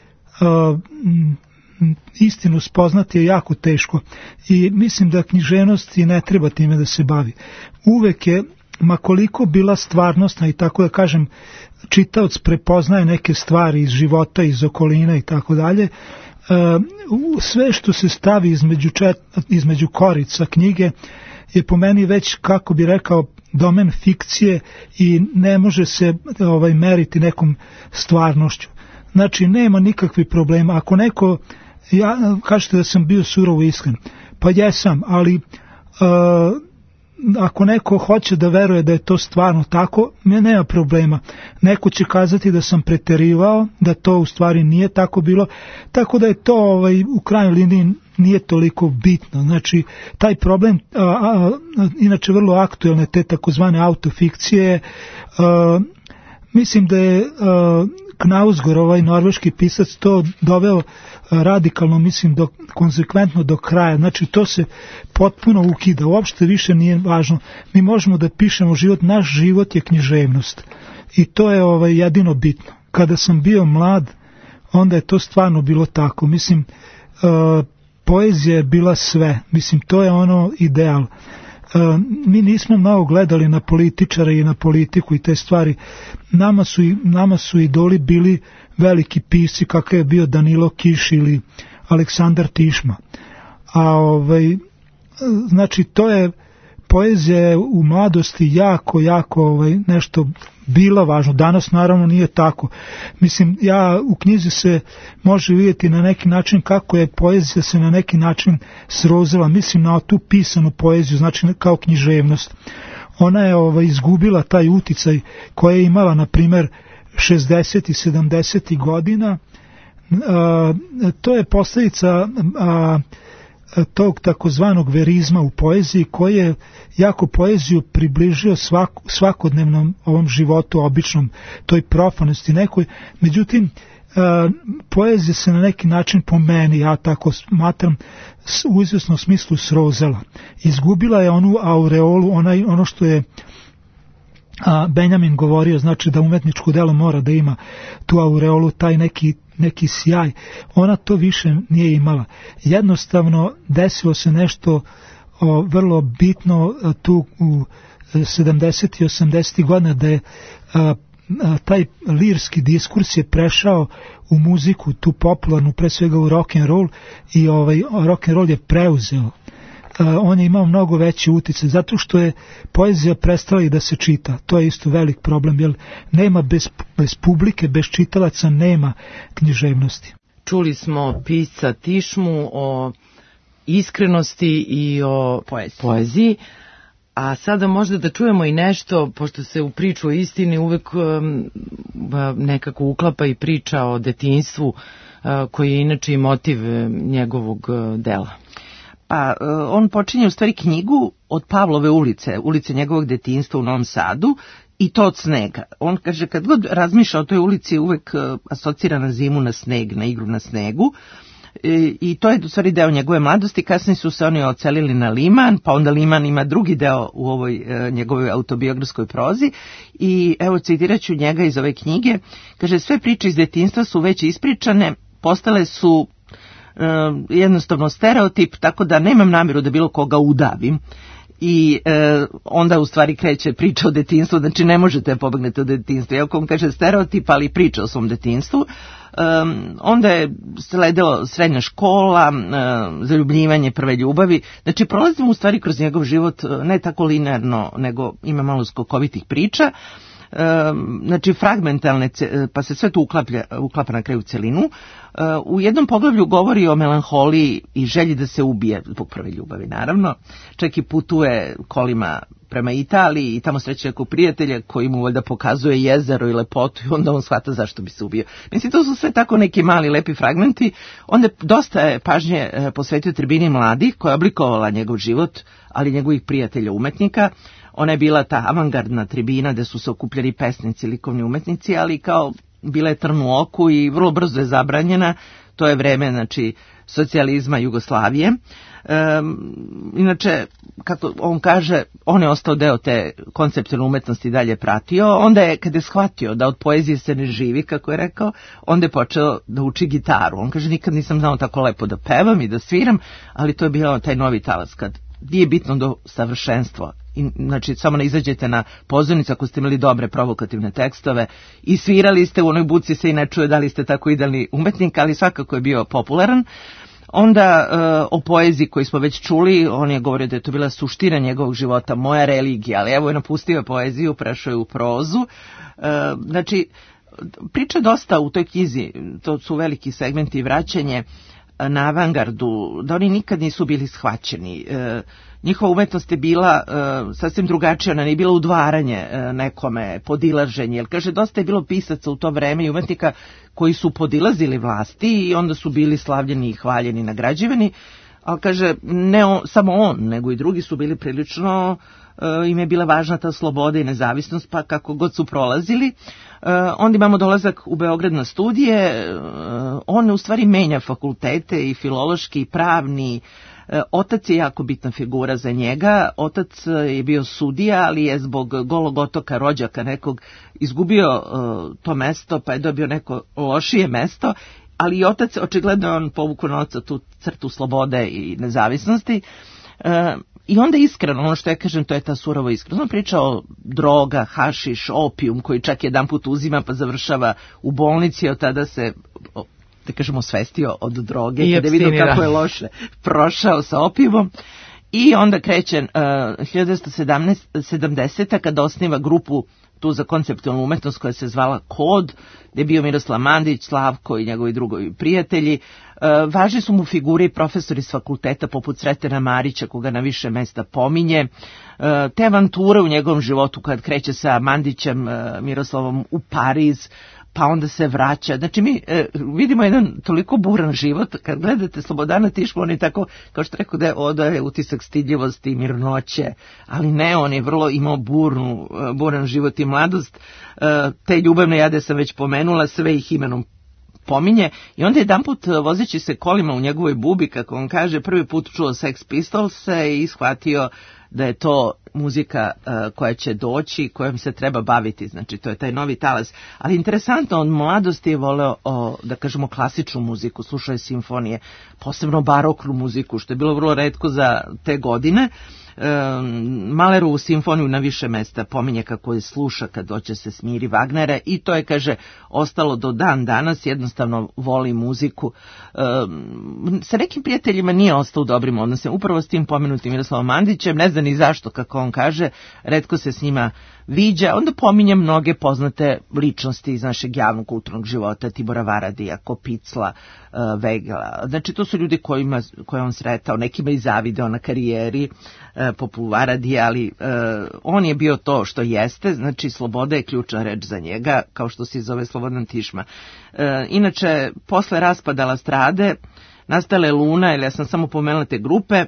istinu spoznati je jako teško i mislim da književnost i ne treba time da se bavi. Uvek je, ma koliko bila stvarnostna i tako da kažem, čitaoc prepoznaje neke stvari iz života, iz okolina i tako dalje, sve što se stavi između, čet, između korica knjige je po meni već, kako bi rekao, domen fikcije i ne može se ovaj meriti nekom stvarnošću. Znači, nema nikakvih problema. Ako neko, ja kažete da sam bio surovo iskren, pa jesam, ali uh, ako neko hoće da veruje da je to stvarno tako, nema problema. Neko će kazati da sam preterivao, da to u stvari nije tako bilo, tako da je to ovaj, u krajnjoj liniji nije toliko bitno. Znači, taj problem, a, a, inače vrlo aktuelne te takozvane autofikcije, a, mislim da je a, Knausgård, ovaj norveški pisac, to doveo radikalno, mislim, do, konsekventno do kraja. Znači, to se potpuno ukida. Uopšte više nije važno. Mi možemo da pišemo život. Naš život je književnost. I to je ovaj, jedino bitno. Kada sam bio mlad, onda je to stvarno bilo tako. Mislim, uh, poezija je bila sve. Mislim, to je ono ideal. Uh, mi nismo mnogo gledali na političare i na politiku i te stvari. Nama su, nama su idoli bili veliki pisci kakav je bio Danilo Kiš ili Aleksandar Tišma. A ovaj, znači to je, poezija je u mladosti jako, jako ovaj, nešto bila važno. Danas naravno nije tako. Mislim, ja u knjizi se može vidjeti na neki način kako je poezija se na neki način srozila. Mislim na tu pisanu poeziju, znači kao književnost. Ona je ovaj, izgubila taj uticaj koji je imala, na primjer, šezdesetih i sedamdesetih godina. A, to je posljedica a, tog takozvanog verizma u poeziji koji je jako poeziju približio svak, svakodnevnom ovom životu običnom, toj profanosti nekoj. Međutim, a, poezija se na neki način, po meni, ja tako smatram, u izvjesnom smislu srozala. Izgubila je onu aureolu, onaj, ono što je a Benjamin govorio, znači da umetničko delo mora da ima tu aureolu, taj neki, neki sjaj. Ona to više nije imala. Jednostavno desilo se nešto o, vrlo bitno a, tu u sedamdesetih i osamdesetih godina, da je a, a, taj lirski diskurs je prešao u muziku, tu popularnu, pre svega u rock and roll, i ovaj rock and roll je preuzeo. Uh, on je imao mnogo veći uticaj, zato što je poezija prestala i da se čita. To je isto velik problem, jer nema bez, bez publike, bez čitalaca nema književnosti. Čuli smo pisca Tišmu o iskrenosti i o poeziji. poeziji. A sada možda da čujemo i nešto, pošto se u priču o istini uvek um, nekako uklapa i priča o detinjstvu, uh, koji je inače i motiv njegovog uh, dela. Pa on počinje u stvari knjigu od Pavlove ulice, ulice njegovog detinjstva u Novom Sadu, i to od snega. On kaže, kad god razmišlja o toj ulici, uvek asocira na zimu, na sneg, na igru na snegu. I, i to je u stvari deo njegove mladosti. Kasnije su se oni ocelili na Liman, pa onda Liman ima drugi deo u ovoj e, njegovoj autobiografskoj prozi. I evo, citirat ću njega iz ove knjige. Kaže, sve priče iz detinjstva su već ispričane, postale su Uh, jednostavno stereotip, tako da nemam namjeru da bilo koga udavim. I uh, onda u stvari kreće priča o detinjstvu, znači ne možete pobegnete od detinjstva. Iako on kaže stereotip, ali priča o svom detinjstvu. Um, onda je sledilo srednja škola, uh, zaljubljivanje, prve ljubavi. Znači prolazimo u stvari kroz njegov život ne tako linearno, nego ima malo skokovitih priča. Um, znači fragmentalne, pa se sve to uklaplja, uklapa na kraju celinu. Uh, u jednom poglavlju govori o melanholiji i želji da se ubije zbog prve ljubavi, naravno. Čak i putuje kolima prema Italiji i tamo sreće nekog prijatelja koji mu valjda pokazuje jezero i lepotu i onda on shvata zašto bi se ubio. Mislim, to su sve tako neki mali lepi fragmenti. Onda dosta je pažnje posvetio tribini mladih koja je oblikovala njegov život, ali njegovih prijatelja umetnika. Ona je bila ta avangardna tribina gde su se okupljali pesnici, likovni umetnici, ali kao bila je trn u oku i vrlo brzo je zabranjena. To je vreme, znači, socijalizma Jugoslavije. Um, inače, kako on kaže, on je ostao deo te konceptualne umetnosti, dalje pratio. Onda je, kada je shvatio da od poezije se ne živi, kako je rekao, onda je počeo da uči gitaru. On kaže, nikad nisam znao tako lepo da pevam i da sviram, ali to je bio taj novi talas, kad nije bitno do savršenstva. I, znači, samo ne izađete na pozornicu ako ste imali dobre provokativne tekstove i svirali ste, u onoj buci se i ne čuje da li ste tako idealni umetnik, ali svakako je bio popularan. Onda uh, o poeziji koji smo već čuli, on je govorio da je to bila suština njegovog života, moja religija, ali evo je napustio poeziju, prešao je u prozu. Uh, znači, priča dosta u toj knjizi, to su veliki segmenti, vraćanje na avangardu, da oni nikad nisu bili shvaćeni. E, njihova umetnost je bila e, sasvim drugačija, ona nije bila udvaranje e, nekome, podilaženje, jer kaže, dosta je bilo pisaca u to vreme i umetnika koji su podilazili vlasti i onda su bili slavljeni i hvaljeni, nagrađivani, ali kaže, ne on, samo on, nego i drugi su bili prilično, e, im je bila važna ta sloboda i nezavisnost, pa kako god su prolazili. Uh, onda imamo dolazak u Beograd na studije, uh, on u stvari menja fakultete i filološki i pravni. Uh, otac je jako bitna figura za njega, otac je bio sudija, ali je zbog Golog otoka, rođaka nekog, izgubio uh, to mesto, pa je dobio neko lošije mesto, ali i otac, očigledno on povukao na oca tu crtu slobode i nezavisnosti. Uh, I onda iskreno, ono što ja kažem, to je ta surova iskrenost. On priča o droga, hašiš, opijum, koji čak jedan put uzima pa završava u bolnici, od tada se, da kažemo, osvestio od droge, kada je vidio kako je loše prošao sa opijumom. I onda kreće uh, hiljadu devetsto sedamdesete. kada osniva grupu tu za konceptualnu umetnost koja se zvala Kod, gde je bio Miroslav Mandić, Slavko i njegovi drugovi prijatelji. E, važni su mu figure i profesori s fakulteta poput Sretena Marića, koga na više mesta pominje. E, te avanture u njegovom životu kad kreće sa Mandićem, e, Miroslavom u Pariz, pa onda se vraća. Znači mi e, vidimo jedan toliko buran život. Kad gledate Slobodana Tišmu, on je tako, kao što rekao, da je odaje utisak stidljivosti i mirnoće, ali ne, on je vrlo imao burnu, buran život i mladost. E, te ljubavne jade sam već pomenula, sve ih imenom pominje. I onda jedan put, vozeći se kolima u njegovoj bubi, kako on kaže, prvi put čuo Sex Pistols i ishvatio da je to muzika uh, koja će doći, kojom se treba baviti, znači to je taj novi talas. Ali interesantno, on mladosti je voleo, o, da kažemo, klasičnu muziku, slušao je simfonije, posebno baroknu muziku, što je bilo vrlo retko za te godine. Malerovu simfoniju na više mesta pominje kako je sluša kad doće se smiri Wagnera i to je, kaže, ostalo do dan danas, jednostavno voli muziku. Sa nekim prijateljima nije ostao u dobrim odnosima, upravo s tim pomenutim Miroslavom Mandićem, ne zna ni zašto, kako on kaže, retko se s njima viđa, onda pominje mnoge poznate ličnosti iz našeg javnog kulturnog života, Tibora Varadija, Kopicla, uh, Vegela. Znači, to su ljudi kojima, koje on sretao, nekima i zavideo na karijeri, uh, poput Varadija, ali uh, on je bio to što jeste, znači sloboda je ključna reč za njega, kao što se zove Slobodan Tišma. Uh, inače, posle raspada La Strade, nastala je Luna, ili ja sam samo pomenula te grupe,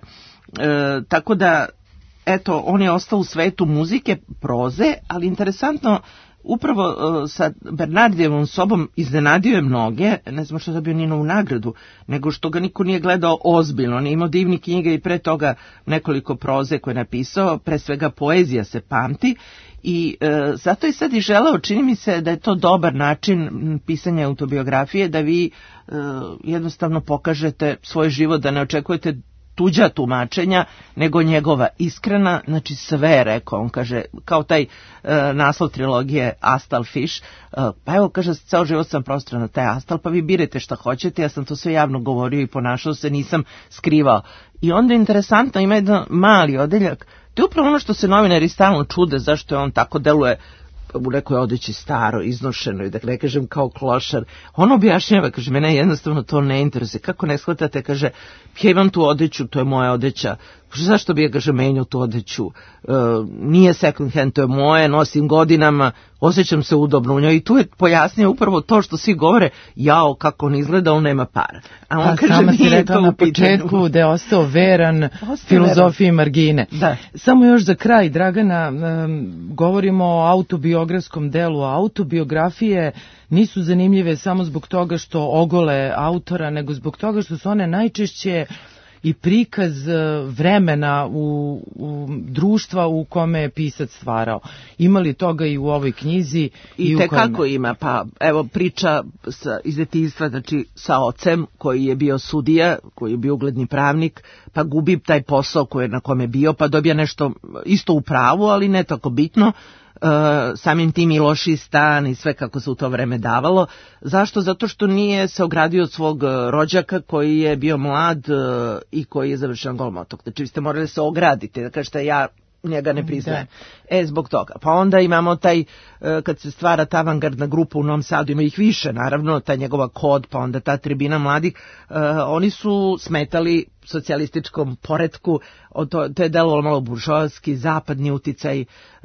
uh, tako da eto, on je ostao u svetu muzike, proze, ali interesantno, upravo uh, sa Bernardijevom sobom iznenadio je mnoge, ne znam što je dobio Ninovu nagradu, nego što ga niko nije gledao ozbiljno. On je imao divni knjige i pre toga nekoliko proze koje je napisao, pre svega poezija se pamti, i e, zato je sad i želeo, čini mi se da je to dobar način pisanja autobiografije, da vi e, jednostavno pokažete svoj život, da ne očekujete tuđa tumačenja, nego njegova iskrena, znači sve rekao, on kaže, kao taj e, naslov trilogije Astalfiš, e, pa evo, kaže, ceo život sam prostran na taj Astal, pa vi birajte šta hoćete, ja sam to sve javno govorio i ponašao se, nisam skrivao. I onda je interesantno, ima jedan mali odeljak, to je upravo ono što se novinari stalno čude, zašto je on tako deluje u nekoj odeći staro, iznošeno i da ne kažem kao klošar. On objašnjava, kaže, mene jednostavno to ne interesuje. Kako ne shvatate, kaže, ja imam tu odeću, to je moja odeća. Kaže, zašto bi ja, kaže, menjao tu odeću? E, nije second hand, to je moje, nosim godinama, osjećam se udobno u njoj. I tu je pojasnio upravo to što svi govore, jao, kako on izgleda, on nema para. A on pa, kaže, sama si rekla na početku početku da je ostao veran ostao filozofiji veran. Margine. Da. Samo još za kraj, Dragana, um, govorimo o autobiografskom delu, a autobiografije nisu zanimljive samo zbog toga što ogole autora, nego zbog toga što su one najčešće i prikaz vremena u, u društva u kome je pisac stvarao. Ima li toga i u ovoj knjizi? I, i te u kojem... kako ima, pa evo priča sa, iz detinjstva, znači sa ocem koji je bio sudija, koji je bio ugledni pravnik, pa gubi taj posao koji je na kome bio, pa dobija nešto isto u pravu, ali ne tako bitno. Uh, samim tim i loši stan i sve kako se u to vreme davalo. Zašto? Zato što nije se ogradio od svog rođaka koji je bio mlad uh, i koji je završen golmotok. Znači vi ste morali se ograditi, da kažete ja njega ne priznajem. E, zbog toga. Pa onda imamo taj, uh, kad se stvara ta avangardna grupa u Novom Sadu, ima ih više, naravno, ta njegova Kod, pa onda ta tribina mladih, uh, oni su smetali socijalističkom poretku, to, to je delovalo malo buržoavski, zapadni uticaj, e,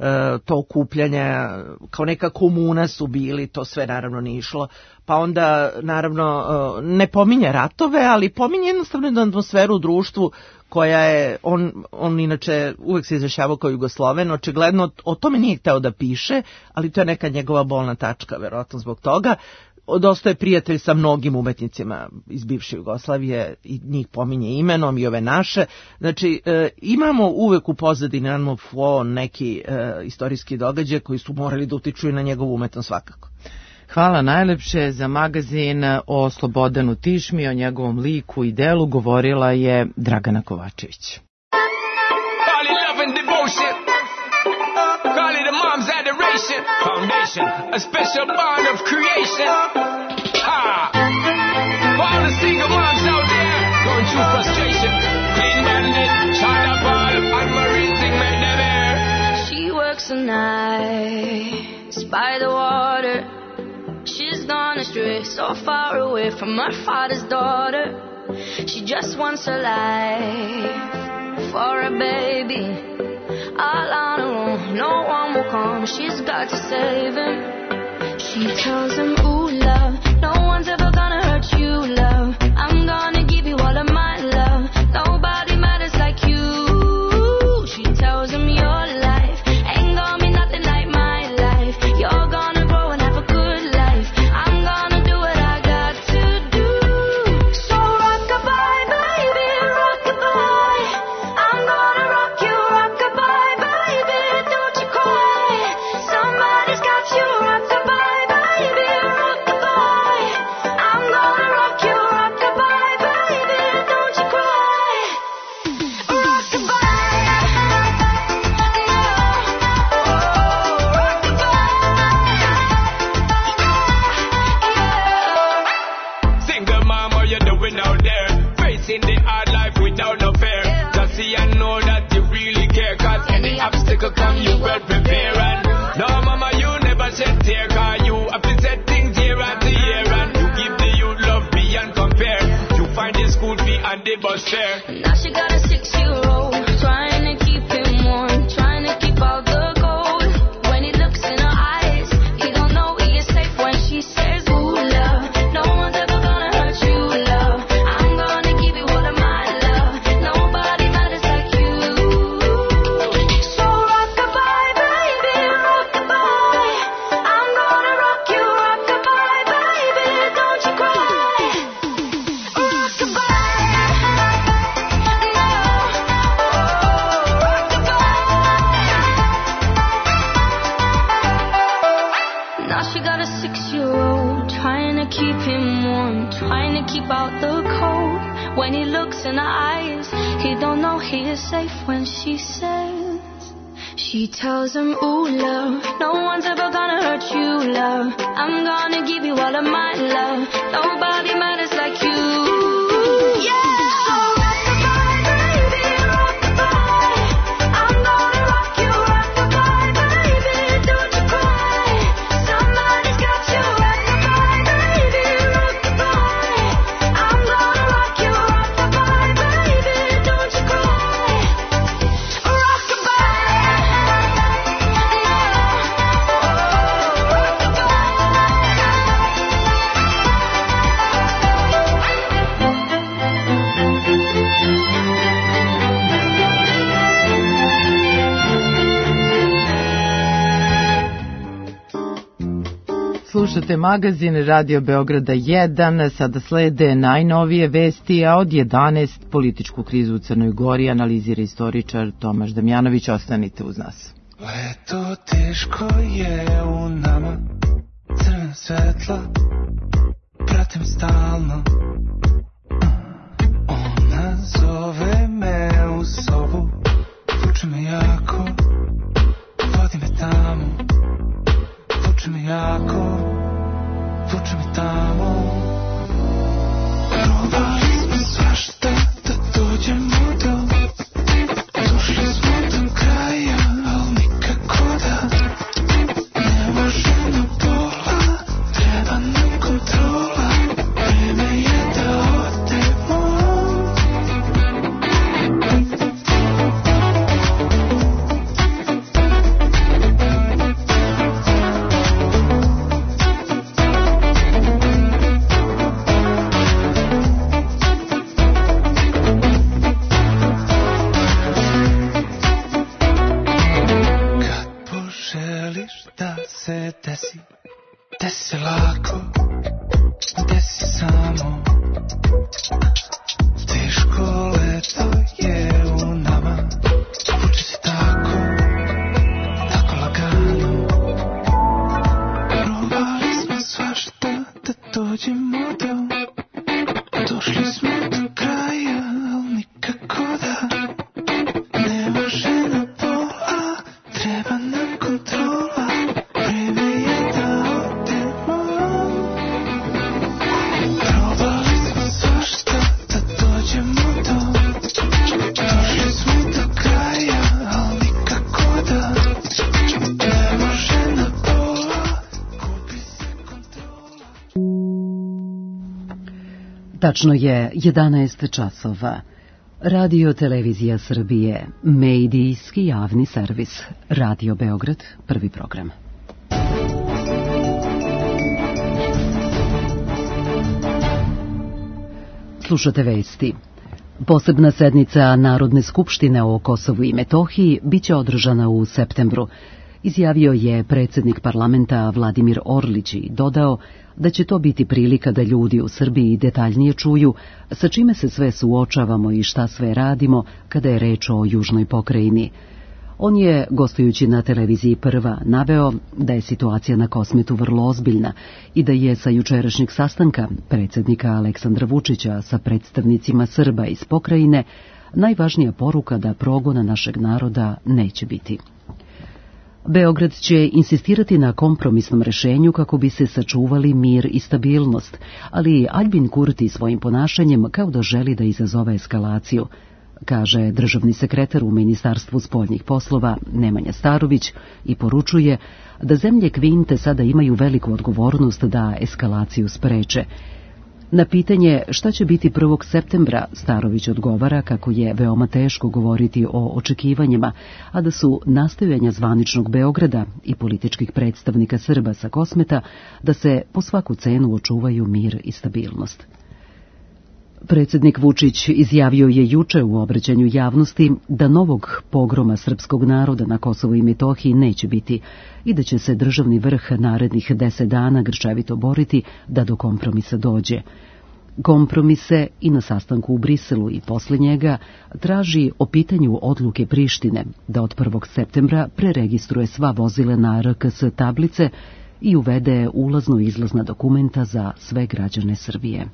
to okupljanje, kao neka komuna su bili, to sve naravno nije išlo. Pa onda, naravno, e, ne pominje ratove, ali pominje jednostavno jednu atmosferu u društvu koja je, on, on inače uvek se izrašavao kao Jugosloven, očigledno o tome nije hteo da piše, ali to je neka njegova bolna tačka, verovatno zbog toga. Dosta je prijatelj sa mnogim umetnicima iz bivše Jugoslavije i njih pominje imenom i ove naše. Znači, e, imamo uvek u pozadini neki e, istorijski događaj koji su morali da utiču i na njegovu umetnost svakako. Hvala najlepše. Za magazin o Slobodanu Tišmi, o njegovom liku i delu govorila je Dragana Kovačević. Call it a mom's adoration. Foundation, a special bond of creation. Ha! For all the single moms out there going through frustration. Clean bandit, China ball, and marine thing made them air. She works the nights by the water. She's gone astray, so far away from her father's daughter. She just wants a life for a baby. All on her own, no one will come. She's got to save him. She tells him, ooh, love, no one's ever gonna hurt you, love. I'm gonna give you all of my love. Nobody matters like you. She tells him your life ain't gonna be nothing like my life. You're gonna grow and have a good life. I'm gonna do what I got to do. So rock-a-bye, baby, rock-a-bye. I'm gonna rock you, rock-a-bye. Now she got a six-year-old, trying to keep him warm, trying to keep out the cold. When he looks in her eyes, he don't know he is safe when she says, she tells him, ooh, love, no one's ever gonna hurt you, love. I'm gonna give you all of my love. Nobody matters like you. Yeah! Slušate magazin Radio Beograda jedan, sada slede najnovije vesti, a od jedanaest političku krizu u Crnoj Gori analizira istoričar Tomaš Damjanović. Ostanite uz nas. Leto teško je u nama, crvena svetla, pratim stalno. Ona zove me u sobu, vuče me jako, vodi me tamo. Vuče me jako, vuče me tamo. Probali smo svašta da dođemo do, došli smo do kraja, al nikako da ne može na pola, treba nam kontrola, vreme je da odemo. Se desi, desi lako, desi samo. Teško leto je u nama, vuče se tako, tako lagano. Probali smo svašta da dođemo do, došli smo do kraja, al nikako da ne može na pola, treba nam kontrola. Tačno je jedanaest časova. Radio Televizija Srbije, medijski javni servis. Radio Beograd, prvi program. Slušate vesti. Posebna sednica Narodne skupštine o Kosovu i Metohiji biće održana u septembru. Izjavio je predsjednik parlamenta Vladimir Orlić i dodao da će to biti prilika da ljudi u Srbiji detaljnije čuju sa čime se sve suočavamo i šta sve radimo kada je reč o južnoj pokrajini. On je, gostujući na televiziji Prva, naveo da je situacija na Kosmetu vrlo ozbiljna i da je sa jučerašnjeg sastanka predsjednika Aleksandra Vučića sa predstavnicima Srba iz pokrajine najvažnija poruka da progona našeg naroda neće biti. Beograd će insistirati na kompromisnom rešenju kako bi se sačuvali mir i stabilnost, ali Aljbin Kurti svojim ponašanjem kao da želi da izazove eskalaciju, kaže državni sekretar u Ministarstvu spoljnih poslova Nemanja Starović i poručuje da zemlje Kvinte sada imaju veliku odgovornost da eskalaciju spreče. Na pitanje šta će biti prvog septembra, Starović odgovara kako je veoma teško govoriti o očekivanjima, a da su nastojanja zvaničnog Beograda i političkih predstavnika Srba sa Kosmeta da se po svaku cenu očuvaju mir i stabilnost. Predsjednik Vučić izjavio je juče u obraćanju javnosti da novog pogroma srpskog naroda na Kosovu i Metohiji neće biti i da će se državni vrh narednih deset dana grčevito boriti da do kompromisa dođe. Kompromise i na sastanku u Briselu i posle njega traži o pitanju odluke Prištine da od prvog septembra preregistruje sva vozila na R K S tablice i uvede ulazno-izlazna dokumenta za sve građane Srbije.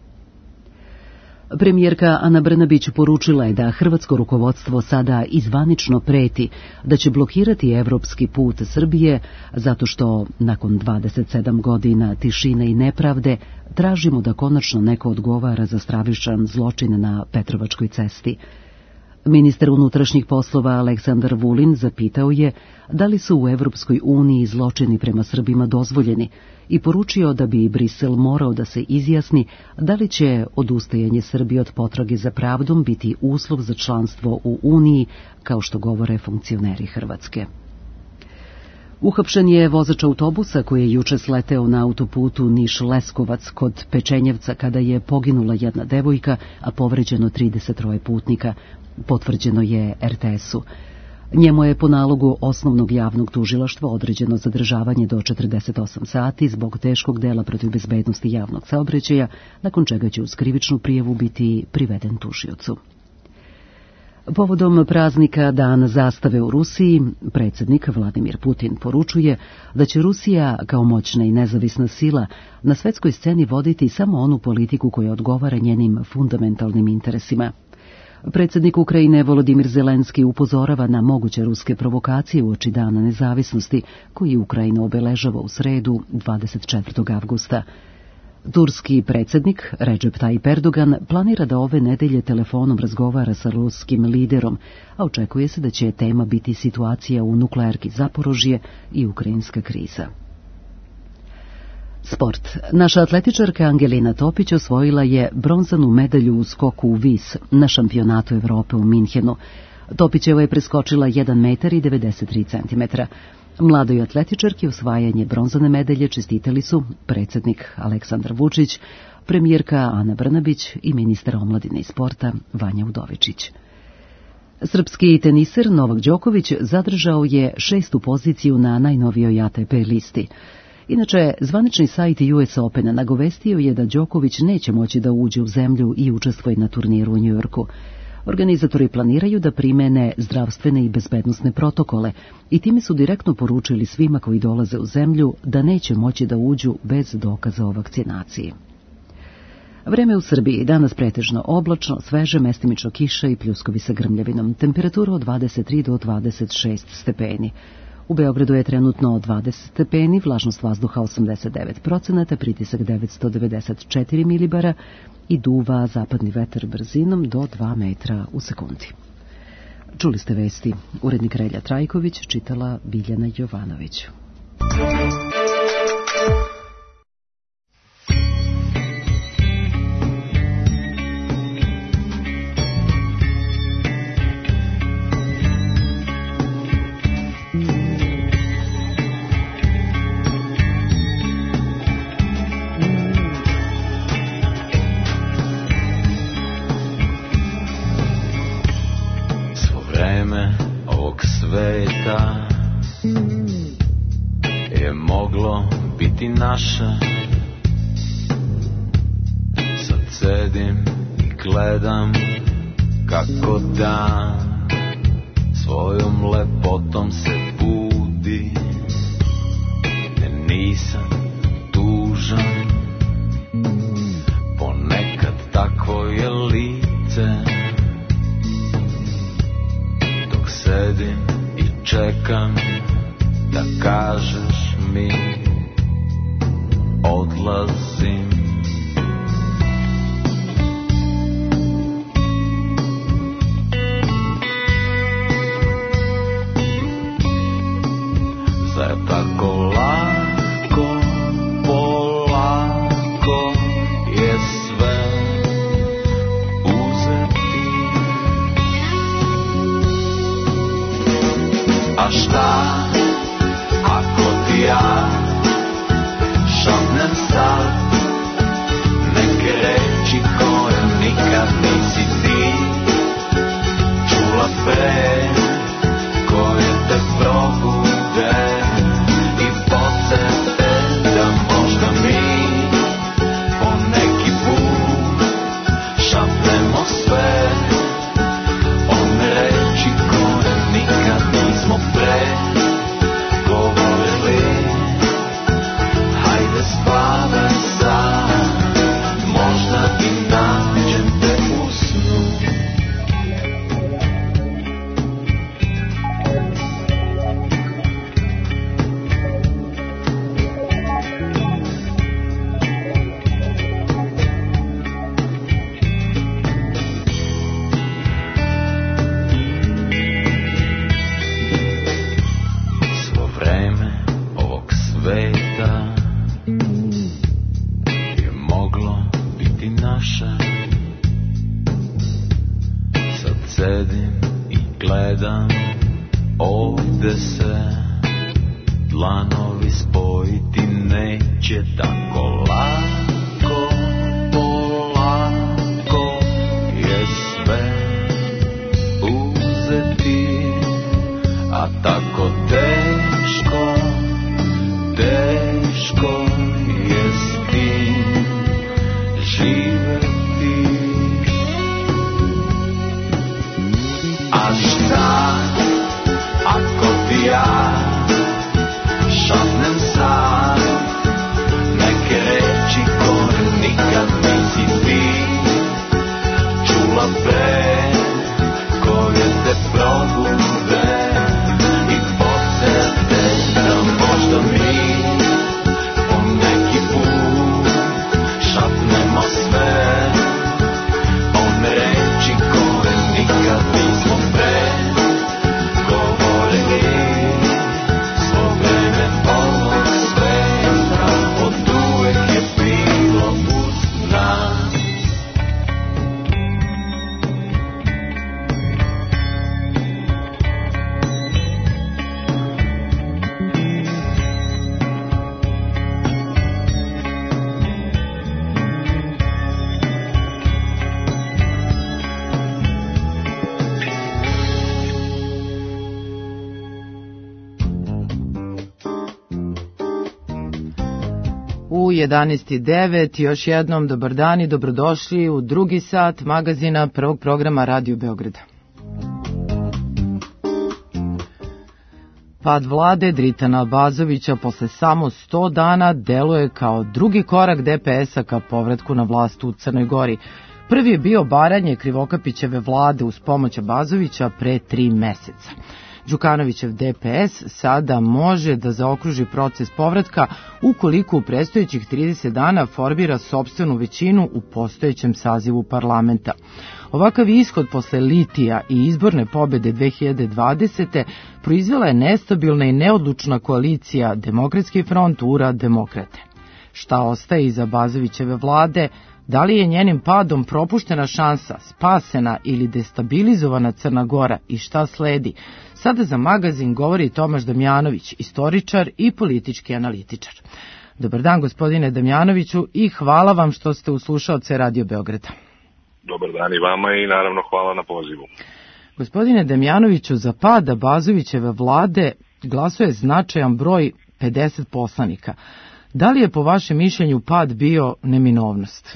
Premijerka Ana Brnabić poručila je da hrvatsko rukovodstvo sada izvanično preti da će blokirati evropski put Srbije zato što nakon dvadeset sedam godina tišine i nepravde tražimo da konačno neko odgovara za stravičan zločin na Petrovačkoj cesti. Ministar unutrašnjih poslova Aleksandar Vulin zapitao je da li su u Evropskoj uniji zločini prema Srbima dozvoljeni i poručio da bi Brisel morao da se izjasni da li će odustajanje Srbije od potrage za pravdom biti uslov za članstvo u Uniji, kao što govore funkcioneri Hrvatske. Uhapšen je vozač autobusa koji je juče sleteo na autoputu Niš-Leskovac kod Pečenjevca kada je poginula jedna devojka, a povređeno trideset troje putnika, potvrđeno je er te esu. Njemu je po nalogu osnovnog javnog tužilaštva određeno zadržavanje do četrdeset osam sati zbog teškog dela protiv bezbednosti javnog saobraćaja, nakon čega će uz krivičnu prijavu biti priveden tužiocu. Povodom praznika Dana zastave u Rusiji, predsjednik Vladimir Putin poručuje da će Rusija kao moćna i nezavisna sila na svetskoj sceni voditi samo onu politiku koja odgovara njenim fundamentalnim interesima. Predsjednik Ukrajine Volodimir Zelenski upozorava na moguće ruske provokacije uoči Dana nezavisnosti, koji Ukrajina obeležava u sredu dvadeset četvrtog avgusta. Turski predsjednik Recep Tayyip Erdogan planira da ove nedelje telefonom razgovara sa ruskim liderom, a očekuje se da će tema biti situacija u nuklearki Zaporožje i ukrajinska kriza. Sport. Naša atletičarka Angelina Topić osvojila je bronzanu medalju u skoku u vis na šampionatu Evrope u Minhenu. Topićeva je preskočila jedan metar i devedeset tri centimetra. Mladoj atletičarki osvajanje bronzane medalje čestitali su predsjednik Aleksandar Vučić, premijerka Ana Brnabić i ministar omladine i sporta Vanja Udovičić. Srpski teniser Novak Đoković zadržao je šestu poziciju na najnovijoj A T P listi. Inače, zvanični sajt U S Opena nagovestio je da Đoković neće moći da uđe u zemlju i učestvuje na turniru u Njujorku. Organizatori planiraju da primene zdravstvene i bezbednosne protokole i time su direktno poručili svima koji dolaze u zemlju da neće moći da uđu bez dokaza o vakcinaciji. Vreme u Srbiji danas pretežno oblačno, sveže, mestimično kiša i pljuskovi sa grmljavinom. Temperatura od dvadeset tri do dvadeset šest stepeni. U Beogradu je trenutno dvadeset stepeni, vlažnost vazduha osamdeset devet procenata, pritisak devetsto devedeset četiri milibara i duva zapadni vetar brzinom do dva metra u sekundi. Čuli ste vesti. Urednik Relja Trajković, čitala Biljana Jovanović. Je moglo biti naše. Sad sedim i gledam kako dan svojom lepotom se budi. Ne, nisam tužan, ponekad takvo je lice. Dok sedim i čekam da kažeš mi odlazim. Zar tako lako, polako je sve uzeti? A šta ako ti ja šapnem sad neke reči koje nikad nisi ti čula pre, koje te probude i podsete da možda mi poneki put šapnemo sve one reči koje nikad nismo pre govorili. spojiti neće tako lako, polako je sve uzeti, a tako teško, teško je s tim živeti. A šta ako ti ja šapnem sad neke reči koje nikad nisi ti čula pre, koje te probude i podsjete da možda mi po neki put šapnemo sve one reči koje nikad nismo pre govorili. Svo vreme ovog sveta oduvek je bilo uz nas. U jedanaest i devet još jednom dobar dan i dobrodošli u drugi sat magazina prvog programa Radio Beograda. Pad vlade Dritana Abazovića posle samo sto dana deluje kao drugi korak de pe es-a ka povratku na vlast u Crnoj Gori. Prvi je bio baranje Krivokapićeve vlade uz pomoć Abazovića pre tri meseca. Đukanovićev de pe es sada može da zaokruži proces povratka ukoliko u predstojećih trideset dana formira sopstvenu većinu u postojećem sazivu parlamenta. Ovakav ishod posle litija i izborne pobede dve hiljade dvadesete. proizvela je nestabilna i neodlučna koalicija Demokratski front Ura Demokrate. Šta ostaje iza Abazovićeve vlade? Da li je njenim padom propuštena šansa, spasena ili destabilizovana Crna Gora i šta sledi? Sada za magazin govori Tomaš Damjanović, istoričar i politički analitičar. Dobar dan gospodine Damjanoviću i hvala vam što ste u slušaoce Radio Beograda. Dobar dan i vama i naravno hvala na pozivu. Gospodine Damjanoviću, za pad Abazovićeve vlade glasuje značajan broj pedeset poslanika. Da li je po vašem mišljenju pad bio neminovnost?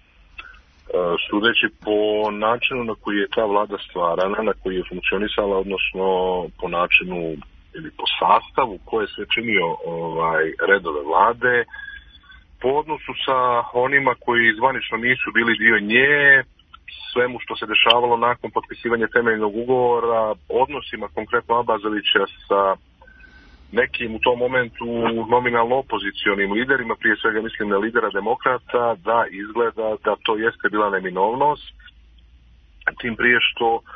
Sudeći po načinu na koji je ta vlada stvarana, na koji je funkcionisala, odnosno po načinu ili po sastavu koje se činio ovaj, redove vlade, po odnosu sa onima koji zvanično nisu bili dio nje, svemu što se dešavalo nakon potpisivanja temeljnog ugovora, odnosima konkretno Abazovića sa nekim u tom momentu nominalno opozicionim liderima, prije svega mislim na lidera demokrata, da izgleda da to jeste bila neminovnost, tim prije što uh,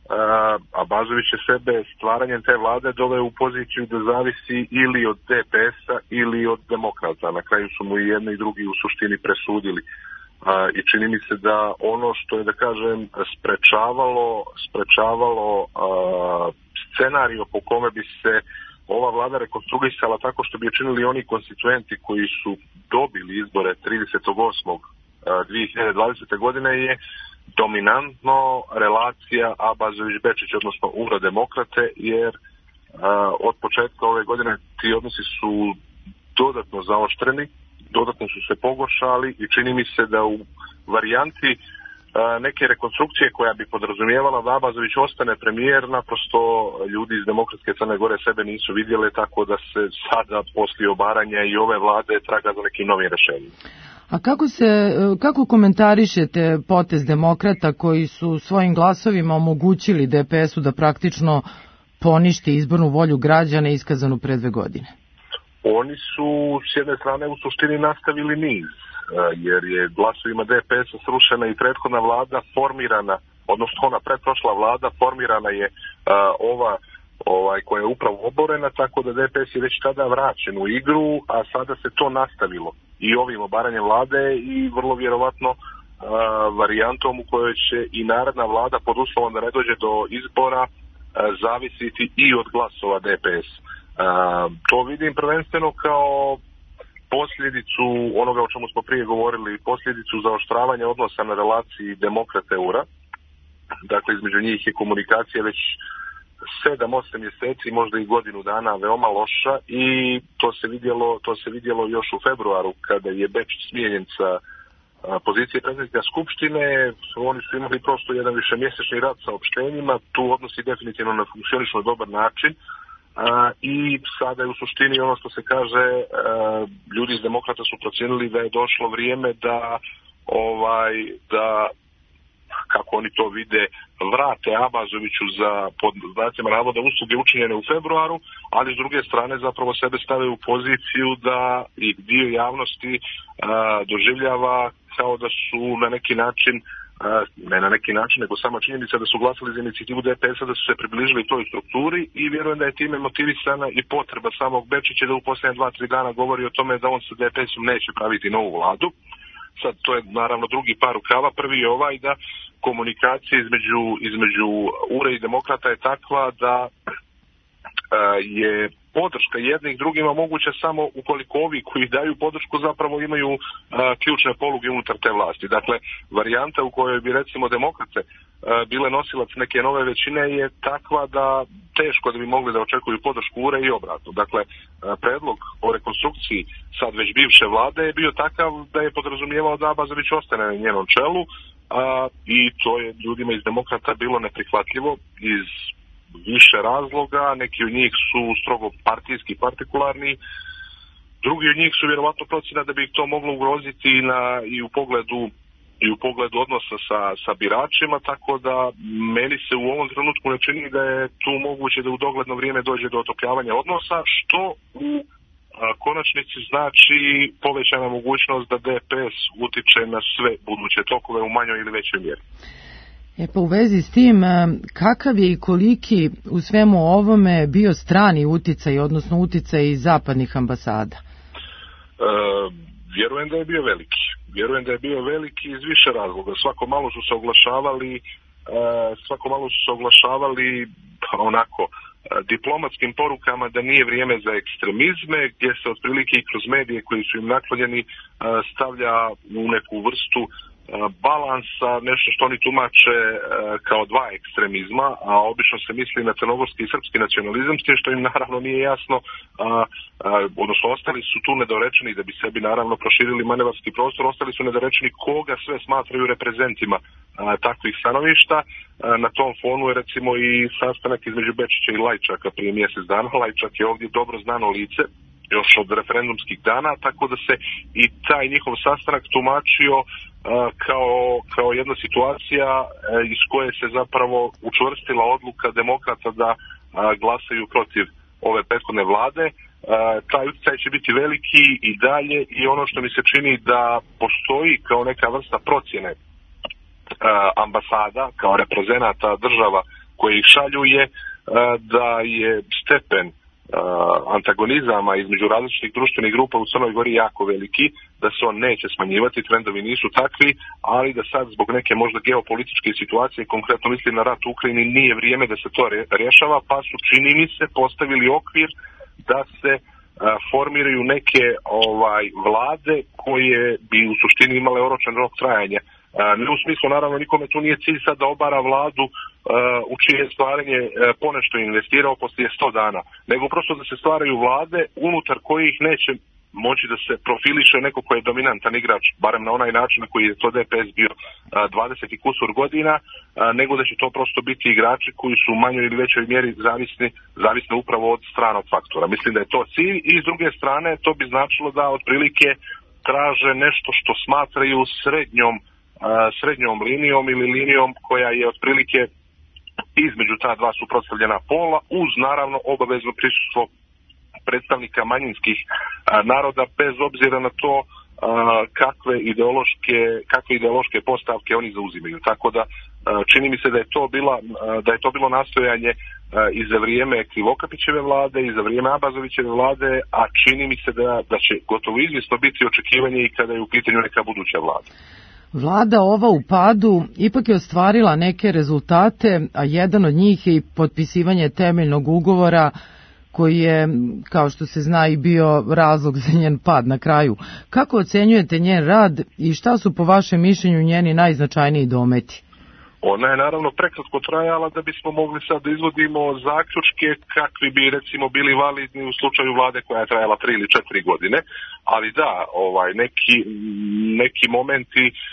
Abazović je sebe stvaranjem te vlade doveo u poziciju da zavisi ili od de pe es-a ili od demokrata. Na kraju su mu i jedni i drugi u suštini presudili. Uh, I čini mi se da ono što je, da kažem, sprečavalo, sprečavalo uh, scenario po kome bi se ova vlada rekonstruisala tako što bi je činili oni konstituenti koji su dobili izbore tridesetog osmog dve hiljade dvadesete. godine je dominantno relacija Abazović-Bečić, odnosno Ura Demokrate, jer a, od početka ove godine ti odnosi su dodatno zaoštreni, dodatno su se pogoršali i čini mi se da u varijanti neke rekonstrukcije koja bi podrazumijevala da Abazović ostane premijer, naprosto ljudi iz Demokratske Crne Gore sebe nisu vidjeli, tako da se sada poslije obaranja i ove vlade traga za nekim novim rešenjima. A kako se, kako komentarišete potez demokrata koji su svojim glasovima omogućili de pe es-u da praktično poništi izbornu volju građana iskazanu pre dve godine? Oni su s jedne strane u suštini nastavili niz, jer je glasovima de pe es-a srušena i prethodna vlada formirana, odnosno ona pretprošla vlada formirana je uh, ova ovaj, koja je upravo oborena, tako da de pe es je već tada vraćen u igru, a sada se to nastavilo i ovim obaranjem vlade i vrlo vjerovatno uh, varijantom u kojoj će i narodna vlada pod uslovom da ne dođe do izbora uh, zavisiti i od glasova de pe es. To vidim prvenstveno kao posljedicu onoga o čemu smo prije govorili, posljedicu zaoštravanja odnosa na relaciji demokrata-eura. Dakle, između njih je komunikacija već sedam osam mjeseci, možda i godinu dana veoma loša i to se vidjelo, to se vidjelo još u februaru kada je Bečić smijenjen sa pozicije predsjednika Skupštine. Oni su imali prosto jedan višemjesečni rad sa opštenjima, tu odnosi definitivno ne funkcionišu na dobar način. Uh, i sada je u suštini ono što se kaže, uh, ljudi iz demokrata su procijenili da je došlo vrijeme da ovaj da kako oni to vide vrate Abazoviću za pod znacima navoda usluge učinjene u februaru, ali s druge strane zapravo sebe stave u poziciju da i dio javnosti uh, doživljava kao da su na neki način ne na neki način, nego sama činjenica da su glasali za inicijativu D P S-a, da su se približili toj strukturi i vjerujem da je time motivisana i potreba samog Bečića da u posljednje dva tri dana govori o tome da on sa D P S-om neće praviti novu vladu. Sad, to je naravno drugi par rukava. Prvi je ovaj da komunikacija između, između U R E i demokrata je takva da je podrška jednih drugima moguća samo ukoliko ovi koji daju podršku zapravo imaju a, ključne poluge unutar te vlasti. Dakle, varijanta u kojoj bi recimo demokrate a, bile nosilac neke nove većine je takva da teško da bi mogli da očekuju podršku U R E i obratno. Dakle, a, predlog o rekonstrukciji sad već bivše vlade je bio takav da je podrazumijevao da Abazović ostane na njenom čelu a, i to je ljudima iz demokrata bilo neprihvatljivo iz više razloga. Neki od njih su strogo partijski, partikularni, drugi od njih su vjerovatno procjena da bi ih to moglo ugroziti na, i u pogledu i u pogledu odnosa sa, sa biračima, tako da meni se u ovom trenutku ne čini da je tu moguće da u dogledno vrijeme dođe do otopljavanja odnosa, što u a, konačnici znači povećana mogućnost da D P S utiče na sve buduće tokove u manjoj ili većoj mjeri. E pa u vezi s tim, kakav je i koliki u svemu ovome bio strani uticaj, odnosno uticaj iz zapadnih ambasada? E, vjerujem da je bio veliki. Vjerujem da je bio veliki iz više razloga. Svako malo su se oglašavali, e, svako malo su se oglašavali onako diplomatskim porukama da nije vrijeme za ekstremizme, gdje se otprilike i kroz medije koji su im naklonjeni stavlja u neku vrstu balansa, nešto što oni tumače kao dva ekstremizma, a obično se misli na crnogorski i srpski nacionalizam, s tim što im naravno nije jasno, a, a, odnosno ostali su tu nedorečeni da bi sebi naravno proširili manevarski prostor, ostali su nedorečeni koga sve smatraju reprezentima a, takvih stanovišta. A, na tom fonu je recimo i sastanak između Bečića i Lajčaka prije mjesec dana. Lajčak je ovdje dobro znano lice još od referendumskih dana, tako da se i taj njihov sastanak tumačio uh, kao, kao jedna situacija uh, iz koje se zapravo učvrstila odluka demokrata da uh, glasaju protiv ove prethodne vlade. Uh, taj utjecaj će biti veliki i dalje i ono što mi se čini da postoji kao neka vrsta procjene uh, ambasada, kao reprezenata država koje ih šalju je uh, da je stepen Uh, antagonizama između različitih društvenih grupa u Crnoj Gori jako veliki, da se on neće smanjivati, trendovi nisu takvi, ali da sad zbog neke možda geopolitičke situacije, konkretno mislim na rat u Ukrajini, nije vrijeme da se to rješava, pa su čini mi se postavili okvir da se uh, formiraju neke ovaj vlade koje bi u suštini imale oročen rok trajanja. Uh, ne u smislu, naravno, nikome tu nije cilj sad da obara vladu uh, u čije stvaranje uh, ponešto investirao poslije sto dana, nego prosto da se stvaraju vlade unutar kojih neće moći da se profiliše neko ko je dominantan igrač, barem na onaj način na koji je to D P S bio uh, dvadeset i kusur godina, uh, nego da će to prosto biti igrači koji su u manjoj ili većoj mjeri zavisni, zavisni upravo od stranog faktora. Mislim da je to cilj i s druge strane to bi značilo da otprilike traže nešto što smatraju srednjom srednjom linijom ili linijom koja je otprilike između ta dva suprotstavljena pola, uz naravno obavezno prisustvo predstavnika manjinskih a, naroda, bez obzira na to a, kakve ideološke kakve ideološke postavke oni zauzimaju. Tako da a, čini mi se da je to bila a, da je to bilo nastojanje a, i za vrijeme Krivokapićeve vlade i za vrijeme Abazovićeve vlade, a čini mi se da da će gotovo izvjesno biti očekivanje i kada je u pitanju neka buduća vlada. Vlada ova u padu ipak je ostvarila neke rezultate, a jedan od njih je i potpisivanje temeljnog ugovora koji je, kao što se zna, i bio razlog za njen pad na kraju. Kako ocenjujete njen rad i šta su po vašem mišljenju njeni najznačajniji dometi? Ona je naravno prekratko trajala da bismo mogli sad da izvodimo zaključke kakvi bi recimo bili validni u slučaju vlade koja je trajala tri ili četiri godine, ali da, ovaj, neki, neki momenti uh,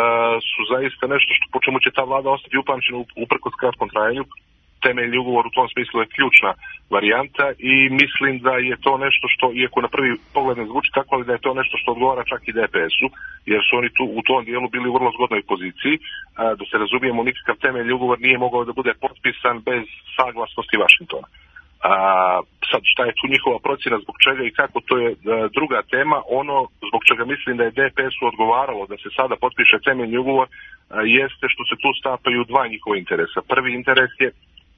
su zaista nešto što, po čemu će ta vlada ostati upamćena uprkos kratkom trajanju. Temeljni ugovor u tom smislu je ključna varijanta i mislim da je to nešto što, iako na prvi pogled ne zvuči tako, ali da je to nešto što odgovara čak i D P S-u, jer su oni tu u tom dijelu bili u vrlo zgodnoj poziciji. Da se razumijemo, nikakav temeljni ugovor nije mogao da bude potpisan bez saglasnosti Vašingtona. A, sad šta je tu njihova procjena zbog čega i kako, to je a, druga tema. Ono zbog čega mislim da je D P S-u odgovaralo da se sada potpiše temeljni ugovor a, jeste što se tu stapaju dva njihova interesa. Prvi interes je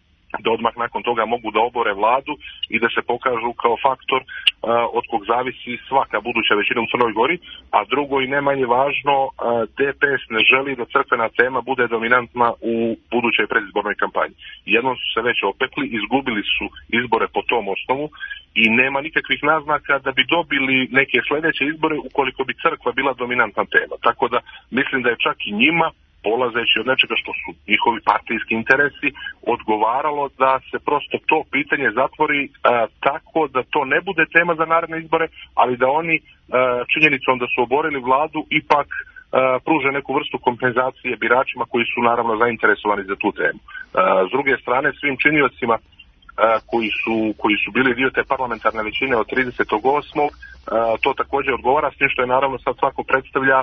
da odmah nakon toga mogu da obore vladu i da se pokažu kao faktor uh, od kog zavisi svaka buduća većina u Crnoj Gori, a drugo i ne manje važno, uh, D P S ne želi da crkvena tema bude dominantna u budućoj predizbornoj kampanji. Jednom su se već opekli, izgubili su izbore po tom osnovu i nema nikakvih naznaka da bi dobili neke sljedeće izbore ukoliko bi crkva bila dominantna tema. Tako da mislim da je čak i njima, polazeći od nečega što su njihovi partijski interesi, odgovaralo da se prosto to pitanje zatvori a, tako da to ne bude tema za naredne izbore, ali da oni a, činjenicom da su oborili vladu ipak a, pruže neku vrstu kompenzacije biračima koji su naravno zainteresovani za tu temu. A, s druge strane, svim činiocima a, koji su, koji su bili dio te parlamentarne većine od tridesetog osmog to također odgovara, s tim što je naravno sad svako predstavlja a,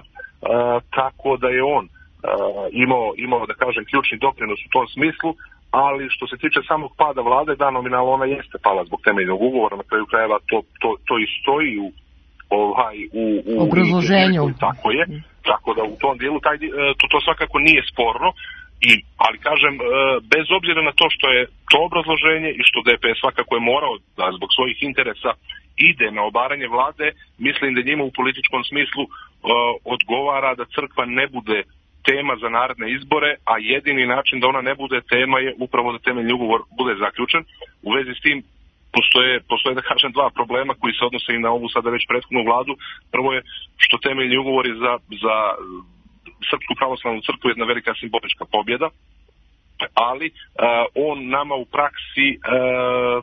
tako da je on Uh, imao, imao, da kažem, ključni doprinos u tom smislu, ali što se tiče samog pada vlade, da, nominalno ona jeste pala zbog temeljnog ugovora, na kraju krajeva to, to, to i stoji u, ovaj, u, u obrazloženju. Tako je, tako da u tom dijelu taj, to, to svakako nije sporno, i, ali kažem, bez obzira na to što je to obrazloženje i što D P S svakako je morao da zbog svojih interesa ide na obaranje vlade, mislim da njima u političkom smislu uh, odgovara da crkva ne bude tema za naredne izbore, a jedini način da ona ne bude tema je upravo da temeljni ugovor bude zaključen. U vezi s tim postoje, postoje da kažem dva problema koji se odnose i na ovu sada već prethodnu vladu. Prvo je što temeljni ugovor je za, za Srpsku pravoslavnu crkvu jedna velika simbolička pobjeda, ali uh, on nama u praksi uh,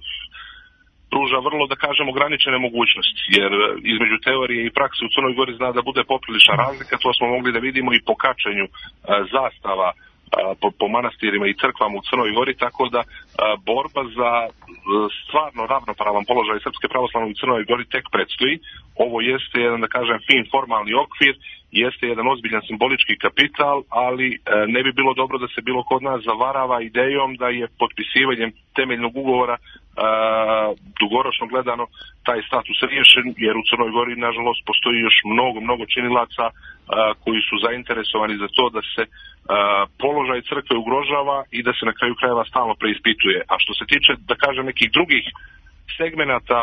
pruža vrlo, da kažem, ograničene mogućnosti, jer između teorije i prakse u Crnoj Gori zna da bude poprilična razlika, to smo mogli da vidimo i po kačenju a, zastava a, po, po manastirima i crkvama u Crnoj Gori, tako da a, borba za a, stvarno ravnopravan položaj Srpske pravoslavne u Crnoj Gori tek predstoji. Ovo jeste jedan, da kažem, fin formalni okvir, jeste jedan ozbiljan simbolički kapital, ali a, ne bi bilo dobro da se bilo kod nas zavarava idejom da je potpisivanjem temeljnog ugovora Uh, dugoročno gledano taj status riješen, jer u Crnoj Gori nažalost postoji još mnogo, mnogo činilaca uh, koji su zainteresovani za to da se uh, položaj crkve ugrožava i da se na kraju krajeva stalno preispituje. A što se tiče, da kažem, nekih drugih segmenata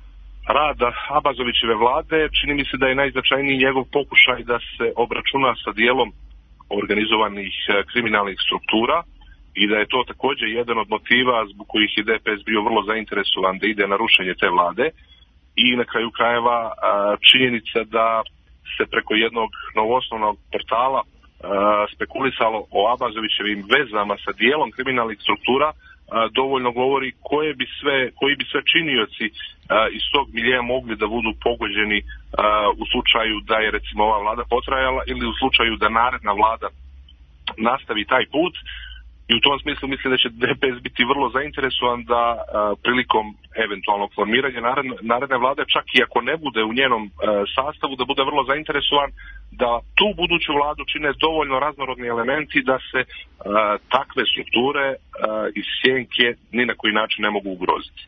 rada Abazovićeve vlade, čini mi se da je najznačajniji njegov pokušaj da se obračuna sa dijelom organizovanih uh, kriminalnih struktura, i da je to također jedan od motiva zbog kojih je D P S bio vrlo zainteresovan da ide na rušenje te vlade, i na kraju krajeva činjenica da se preko jednog novoosnovnog portala spekulisalo o Abazovićevim vezama sa dijelom kriminalnih struktura dovoljno govori koje bi sve, koji bi sve činioci iz tog miljeja mogli da budu pogođeni u slučaju da je recimo ova vlada potrajala ili u slučaju da naredna vlada nastavi taj put. I u tom smislu mislim da će D P S biti vrlo zainteresovan da a, prilikom eventualnog formiranja naredne, naredne vlade, čak i ako ne bude u njenom a, sastavu, da bude vrlo zainteresovan da tu buduću vladu čine dovoljno raznorodni elementi da se a, takve strukture a, iz sjenke ni na koji način ne mogu ugroziti.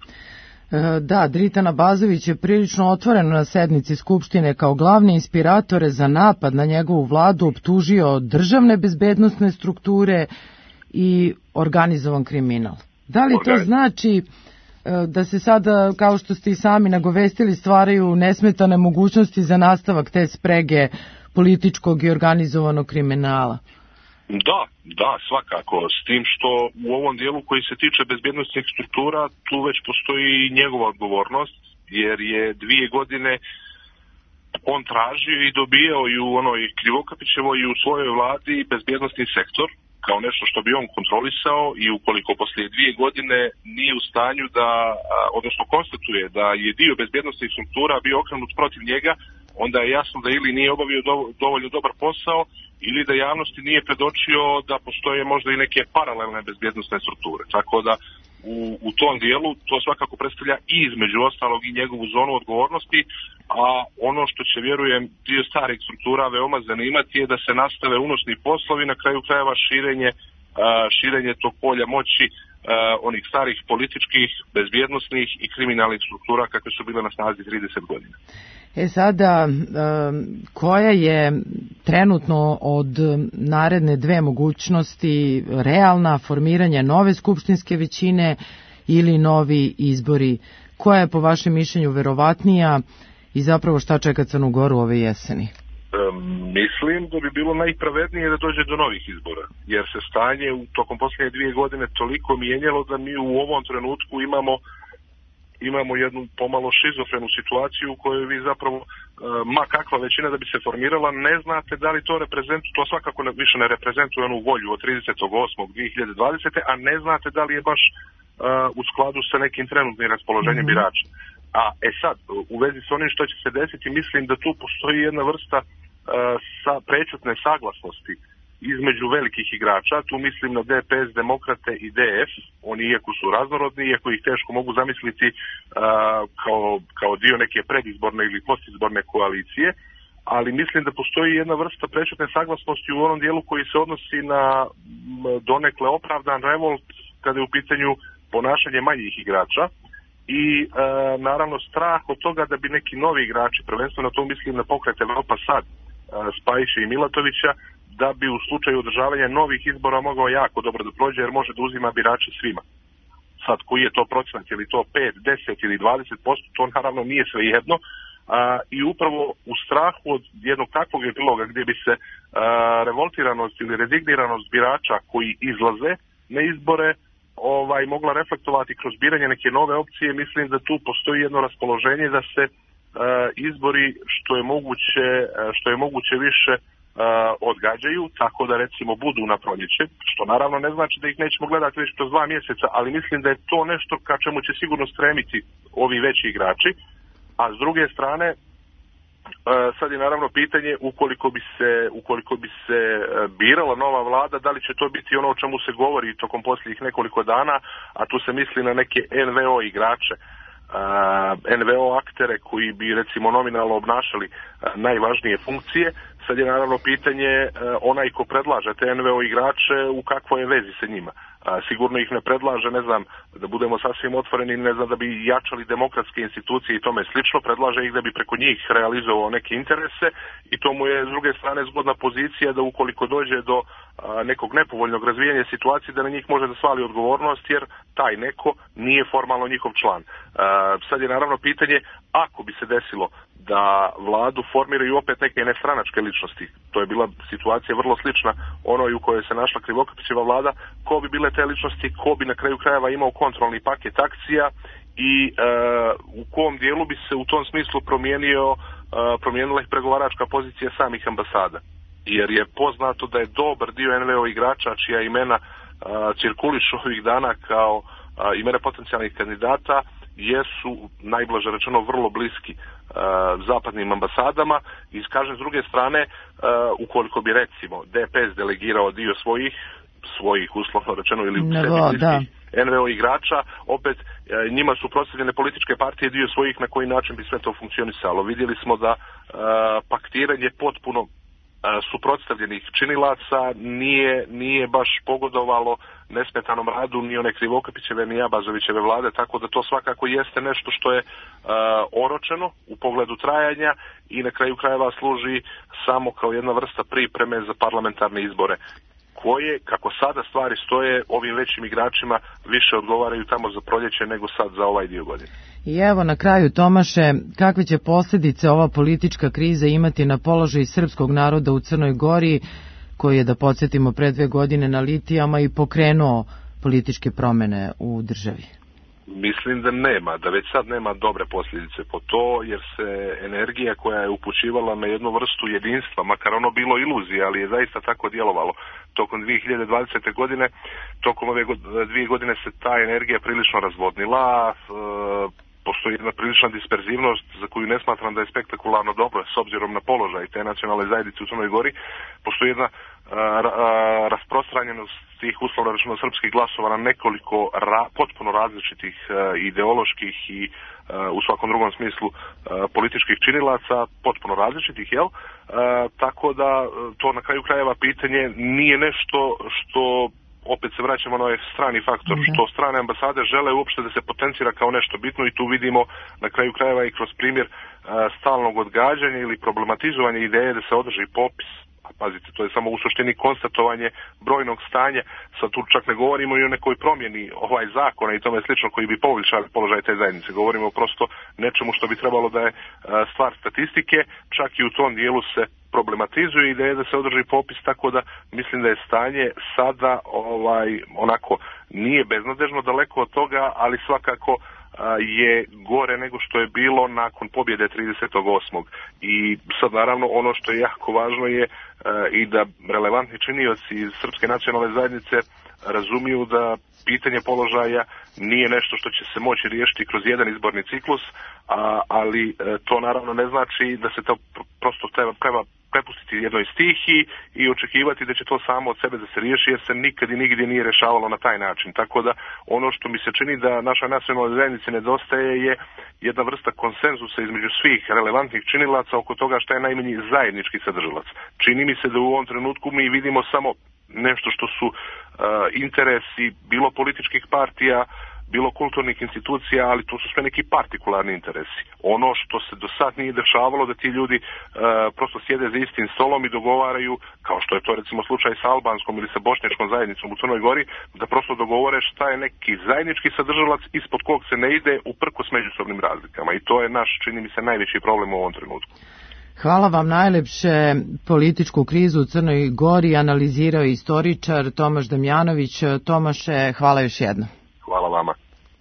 Da, Dritan Abazović je prilično otvoren na sednici Skupštine kao glavne inspiratore za napad na njegovu vladu optužio državne bezbednosne strukture i organizovan kriminal. Da li to znači da se sada, kao što ste i sami nagovestili, stvaraju nesmetane mogućnosti za nastavak te sprege političkog i organizovanog kriminala? Da, da, svakako, s tim što u ovom dijelu koji se tiče bezbjednostnih struktura, tu već postoji njegova odgovornost, jer je dvije godine on tražio i dobijao i u onoj Krivokapićevoj i u svojoj vladi bezbjednostni sektor kao nešto što bi on kontrolisao, i ukoliko poslije dvije godine nije u stanju da, odnosno konstatuje da je dio bezbjednostnih struktura bio okrenut protiv njega, onda je jasno da ili nije obavio dovoljno dobar posao, ili da javnosti nije predočio da postoje možda i neke paralelne bezbjednostne strukture. Tako da u, u tom dijelu to svakako predstavlja i između ostalog i njegovu zonu odgovornosti, a ono što će, vjerujem, dio starih struktura veoma zanimati je da se nastave unosni poslovi, na kraju krajeva širenje, širenje tog polja moći onih starih političkih, bezbjednostnih i kriminalnih struktura kakve su bile na snazi trideset godina. E sada, koja je trenutno od naredne dve mogućnosti realna, formiranje nove skupštinske većine ili novi izbori? Koja je po vašem mišljenju verovatnija i zapravo šta čeka Crnu Goru ove jeseni? E, mislim da bi bilo najpravednije da dođe do novih izbora, jer se stanje u tokom posljednje dvije godine toliko mijenjalo da mi u ovom trenutku imamo imamo jednu pomalo šizofrenu situaciju u kojoj vi zapravo, ma kakva većina da bi se formirala, ne znate da li to reprezentuje, to svakako više ne reprezentuje onu volju od tridesetog osmog dvije hiljade dvadesete, a ne znate da li je baš uh, u skladu sa nekim trenutnim raspoloženjem mm-hmm. birača. A e sad, u vezi s onim što će se desiti, mislim da tu postoji jedna vrsta uh, sa prečutne saglasnosti između velikih igrača, tu mislim na D P S, Demokrate i D F, oni iako su raznorodni, iako ih teško mogu zamisliti uh, kao, kao dio neke predizborne ili postizborne koalicije, ali mislim da postoji jedna vrsta prečutne saglasnosti u onom dijelu koji se odnosi na donekle opravdan revolt kada je u pitanju ponašanje manjih igrača i uh, naravno strah od toga da bi neki novi igrači, prvenstveno to mislim na pokret Evropa Sad, uh, Spajića i Milatovića, da bi u slučaju održavanja novih izbora mogao jako dobro da prođe, jer može da uzima birače svima. Sad, koji je to procenat, je li to pet, deset ili dvadeset posto, to naravno nije sve jedno. A, I upravo u strahu od jednog takvog epiloga gdje bi se a, revoltiranost ili rezigniranost birača koji izlaze na izbore ovaj, mogla reflektovati kroz biranje neke nove opcije, mislim da tu postoji jedno raspoloženje da se a, izbori što je moguće, a, što je moguće više Uh, odgađaju, tako da recimo budu na proljeće, što naravno ne znači da ih nećemo gledati već kroz dva mjeseca, ali mislim da je to nešto ka čemu će sigurno stremiti ovi veći igrači, a s druge strane uh, sad je naravno pitanje ukoliko bi se, ukoliko bi se uh, birala nova vlada, da li će to biti ono o čemu se govori tokom posljednjih nekoliko dana, a tu se misli na neke N V O igrače, Uh, N V O aktere koji bi recimo nominalno obnašali uh, najvažnije funkcije. Sad je naravno pitanje uh, onaj ko predlaže te N V O igrače u kakvoj je vezi sa njima. Uh, sigurno ih ne predlaže, ne znam, da budemo sasvim otvoreni, ne znam, da bi jačali demokratske institucije i tome slično, predlaže ih da bi preko njih realizovao neke interese i to mu je s druge strane zgodna pozicija da ukoliko dođe do uh, nekog nepovoljnog razvijanja situacije da na njih može da svali odgovornost, jer taj neko nije formalno njihov član. Uh, sad je naravno pitanje, ako bi se desilo da vladu formiraju opet neke nestranačke ličnosti, to je bila situacija vrlo slična onoj u kojoj se našla Krivokapićeva vlada, ko bi bile te ličnosti, ko bi na kraju krajeva imao kontrolni paket akcija i e, u kom dijelu bi se u tom smislu promijenio, e, promijenila ih pregovaračka pozicija samih ambasada. Jer je poznato da je dobar dio N V O igrača čija imena e, cirkulišu ovih dana kao e, imena potencijalnih kandidata, jesu, najblaže rečeno, vrlo bliski uh, zapadnim ambasadama i kažem s druge strane, uh, ukoliko bi recimo D P S delegirao dio svojih, svojih uslovno rečeno ili sebi N V O igrača, opet uh, njima su proslavljene političke partije dio svojih, na koji način bi sve to funkcionisalo. Vidjeli smo da uh, paktiranje potpuno suprotstavljenih činilaca nije, nije baš pogodovalo nesmetanom radu ni one Krivokapićeve ni Abazovićeve vlade, tako da to svakako jeste nešto što je uh, oročeno u pogledu trajanja i na kraju krajeva služi samo kao jedna vrsta pripreme za parlamentarne izbore koje, kako sada stvari stoje, ovim većim igračima više odgovaraju tamo za proljeće nego sad za ovaj dio godine. I evo na kraju, Tomaše, kakve će posljedice ova politička kriza imati na položaj srpskog naroda u Crnoj Gori, koji je, da podsjetimo, pre dve godine na litijama i pokrenuo političke promene u državi? Mislim da nema, da već sad nema dobre posljedice po to, jer se energija koja je upućivala na jednu vrstu jedinstva, makar ono bilo iluzija, ali je zaista tako djelovalo tokom dvije hiljade dvadesete. godine, tokom ove dvije godine se ta energija prilično razvodnila, postoji jedna prilična disperzivnost za koju ne smatram da je spektakularno dobro s obzirom na položaj te nacionalne zajednice u Crnoj Gori. Postoji jedna a, a, rasprostranjenost tih uslovno rečeno srpskih glasova na nekoliko ra, potpuno različitih a, ideoloških i a, u svakom drugom smislu a, političkih činilaca, potpuno različitih, jel? A, tako da to na kraju krajeva pitanje nije nešto što opet se vraćamo na ovaj strani faktor, mm-hmm. što strane ambasade žele uopšte da se potencira kao nešto bitno i tu vidimo na kraju krajeva i kroz primjer a, stalnog odgađanja ili problematizovanja ideje da se održi popis. A pazite, to je samo u suštini konstatovanje brojnog stanja, sad tu čak ne govorimo i o nekoj promjeni ovaj zakona i tome slično koji bi poboljšali položaj te zajednice, govorimo prosto nečemu što bi trebalo da je a, stvar statistike, čak i u tom dijelu se problematizuje ideje da se održi popis, tako da mislim da je stanje sada ovaj onako nije beznadežno daleko od toga, ali svakako a, je gore nego što je bilo nakon pobjede tridesetog osmog I sad naravno ono što je jako važno je a, i da relevantni činioci iz Srpske nacionalne zajednice razumiju da pitanje položaja nije nešto što će se moći riješiti kroz jedan izborni ciklus, a, ali e, to naravno ne znači da se to prosto treba, treba prepustiti jednoj stihiji i očekivati da će to samo od sebe da se riješi, jer se nikad i nigdje nije rješavalo na taj način. Tako da ono što mi se čini da našoj nacionalnoj zajednici nedostaje je jedna vrsta konsenzusa između svih relevantnih činilaca oko toga šta je najmanji zajednički sadržalac. Čini mi se da u ovom trenutku mi vidimo samo nešto što su uh, interesi bilo političkih partija, bilo kulturnih institucija, ali to su sve neki partikularni interesi. Ono što se do sad nije dešavalo da ti ljudi uh, prosto sjede za istim stolom i dogovaraju, kao što je to recimo slučaj sa albanskom ili sa bošnjačkom zajednicom u Crnoj Gori, da prosto dogovore šta je neki zajednički sadržalac ispod kog se ne ide uprkos međusobnim razlikama. I to je naš, čini mi se, najveći problem u ovom trenutku. Hvala vam najlepše. Političku krizu u Crnoj Gori analizirao istoričar Tomaš Damjanović. Tomaše, hvala još jednom. Hvala vama.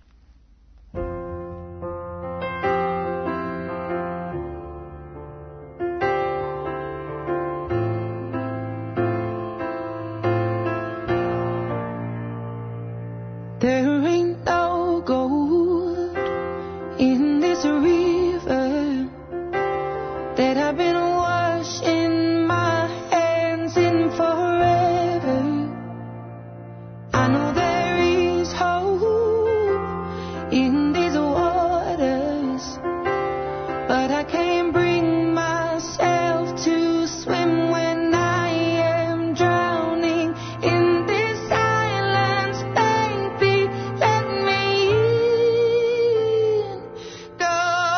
There ain't no gold in this river that I've been washing my hands in forever. I know there is hope in these waters, but I can't bring myself to swim when I am drowning in this silence. Baby, let me in. Go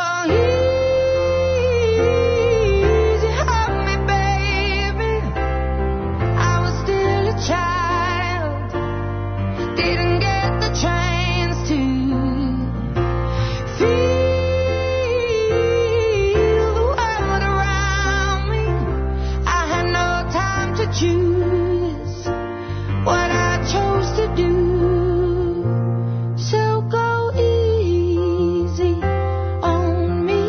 easy on me, baby. I was still a child, didn't get the chance to feel the world around me. I had no time to choose what I chose to do. So go easy on me.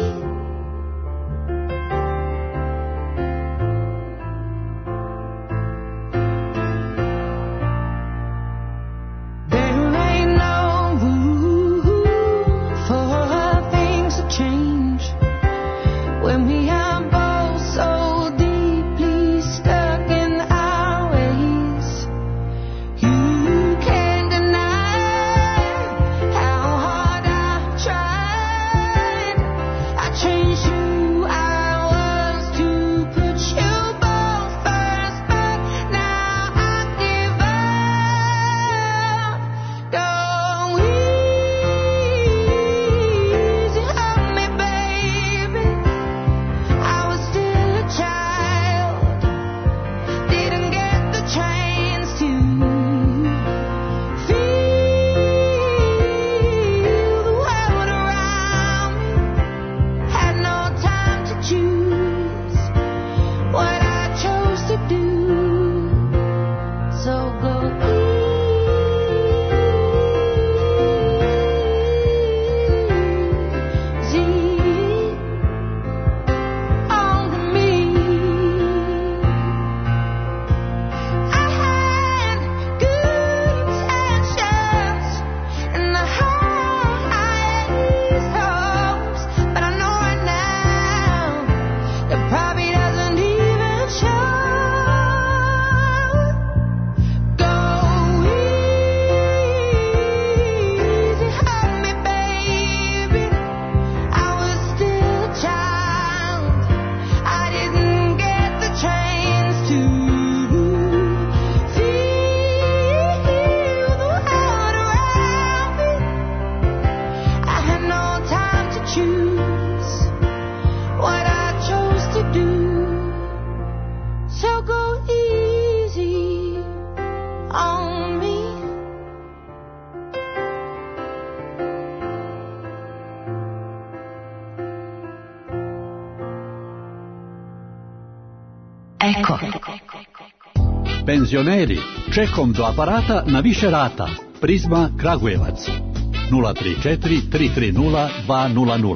There ain't no room for things to change when we are both so deeply stuck in our ways. You can't deny how hard I tried. I changed who I was to put you both first, but now I give up. Go easy on me, baby. I was Eko. Penzioneri, čekom do aparata na više rata. Prizma Kragujevac. nula tri četiri tri tri nula dva nula nula.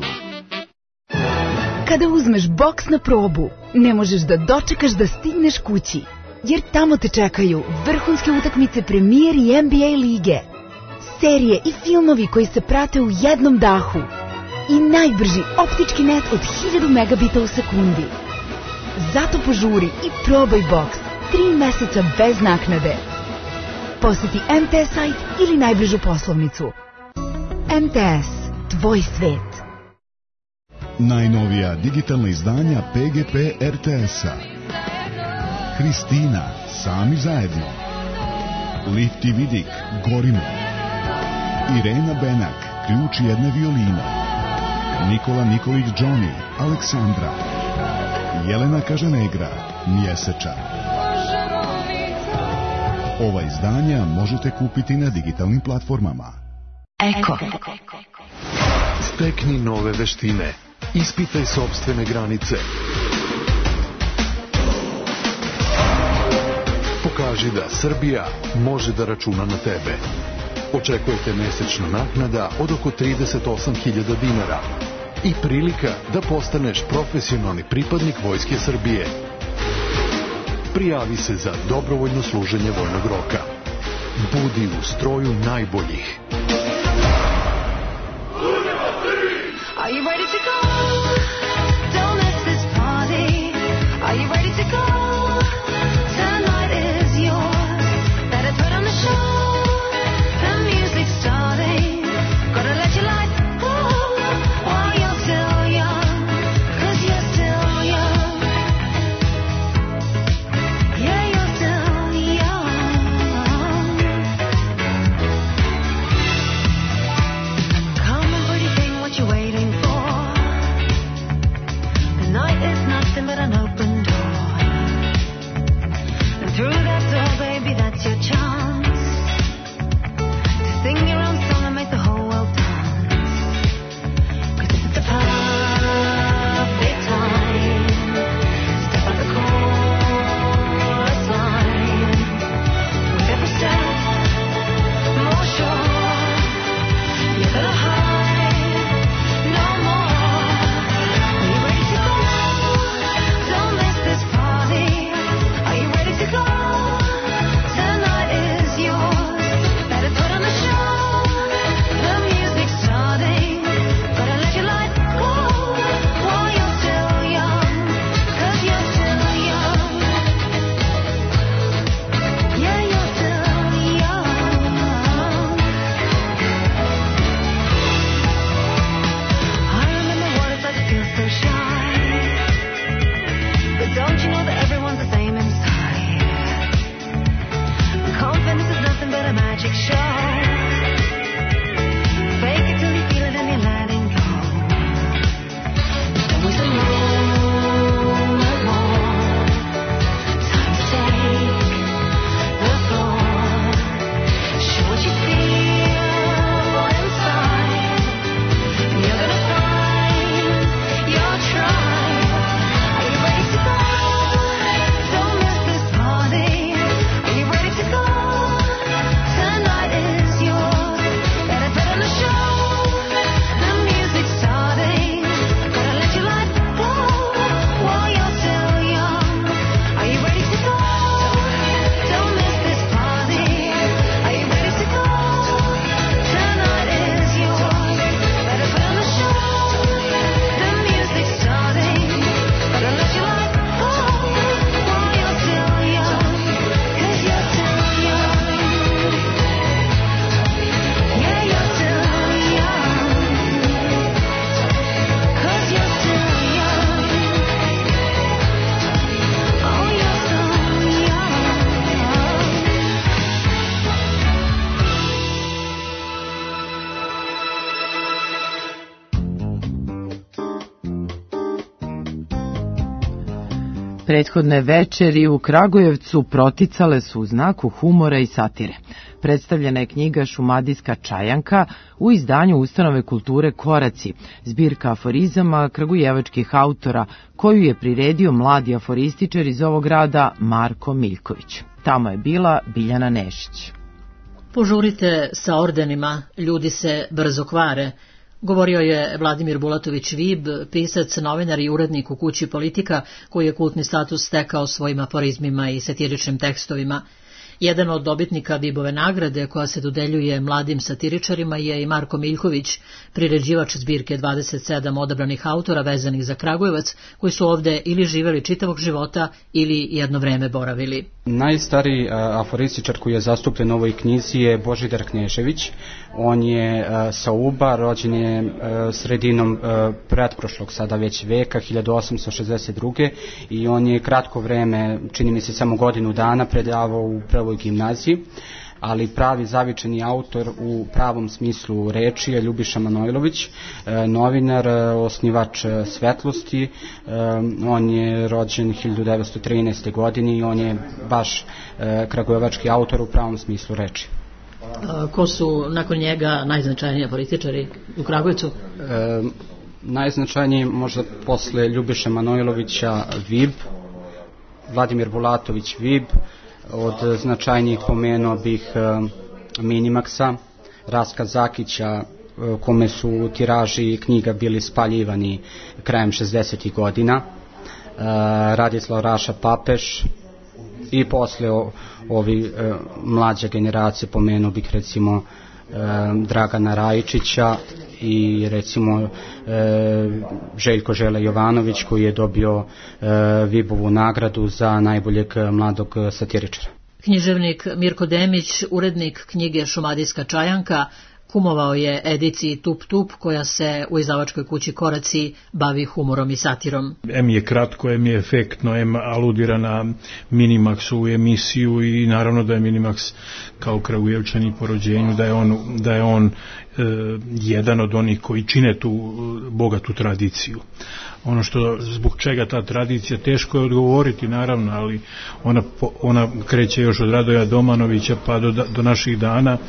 Kada uzmeš boks na probu, ne možeš da dočekaš da stigneš kući, jer tamo te čekaju vrhunske utakmice Premier i N B A lige, serije i filmovi koji se prate u jednom dahu i najbrži optički net od hiljadu megabita u sekundi. Zato požuri i probaj boks tri meseca bez naknade. Posjeti M T S sajt ili najbližu poslovnicu. M T S, tvoj svet. Najnovija digitalna izdanja P G P R T S-a. Kristina, sami zajedno. Lifti vidik, gorimo. Irena Benak, ključ jedne violine. Nikola Nikolić Johnny, Aleksandra. Jelena Kažanegra, Mjesečan. Ova izdanja možete kupiti na digitalnim platformama. Eko. Stekni nove veštine. Ispitaj sopstvene granice. Pokaži da Srbija može da računa na tebe. Očekujete mesečna naknada od oko trideset osam hiljada dinara i prilika da postaneš profesionalni pripadnik Vojske Srbije. Prijavi se za dobrovoljno služenje vojnog roka. Budi u stroju najboljih. Are you ready to go? Don't miss this party. Are you ready to go? Tonight is yours. Better put on the show. The music's starting. Gotta let your light go while you're still young. 'Cause you're still young. Yeah, you're still young. Come on, pretty thing, what you waiting for? Prethodne večeri u Kragujevcu proticale su u znaku humora i satire. Predstavljena je knjiga Šumadijska čajanka u izdanju Ustanove kulture Koraci, zbirka aforizama kragujevačkih autora, koju je priredio mladi aforističar iz ovog grada Marko Miljković. Tamo je bila Biljana Nešić. Požurite sa ordenima, ljudi se brzo kvare, govorio je Vladimir Bulatović Vib, pisac, novinar i urednik u kući Politika, koji je kultni status stekao svojim aforizmima i satiričnim tekstovima. Jedan od dobitnika Vibove nagrade, koja se dodeljuje mladim satiričarima, je i Marko Miljković, priređivač zbirke dvadeset sedam odabranih autora vezanih za Kragujevac, koji su ovde ili živeli čitavog života ili jedno vreme boravili. Najstariji aforističar koji je zastupljen u ovoj knjizi je Božidar Knežević. On je sa Uba, rođen je sredinom pretprošlog sada već veka, hiljadu osamsto šezdeset druge. i on je kratko vreme, čini mi se samo godinu dana, predavao u Prvoj gimnaziji, ali pravi zavičajni autor u pravom smislu reči je Ljubiša Manojlović, novinar, osnivač Svetlosti. On je rođen hiljadu devetsto trinaeste. godine i on je baš kragujevački autor u pravom smislu reči. Ko su nakon njega najznačajniji aforističari u Kragujevcu? E, najznačajniji možda posle Ljubiše Manojlovića Vib, Vladimir Bulatović Vib. Od značajnijih pomenuo bih e, Minimaksa, Raska Zakića, e, kome su tiraži knjiga bili spaljivani krajem šezdesetih godina, e, Radislav Raša Papeš, i posle o, ovi e, mlađe generacije pomenuo bih recimo e, Dragana Rajičića i recimo e, Željko Žele Jovanović, koji je dobio e, Vibovu nagradu za najboljeg mladog satiričara. Književnik Mirko Demić, urednik knjige Šumadijska čajanka, kumovao je ediciji Tup Tup, koja se u izdavačkoj kući Koraci bavi humorom i satirom. M je kratko, M je efektno, M aludira na Minimaksu emisiju i naravno da je Minimax kao Kragujevčani po rođenju, da je on, da je on e, jedan od onih koji čine tu bogatu tradiciju. Ono što, zbog čega ta tradicija, teško je odgovoriti naravno, ali ona, ona kreće još od Radoja Domanovića pa do, do naših dana.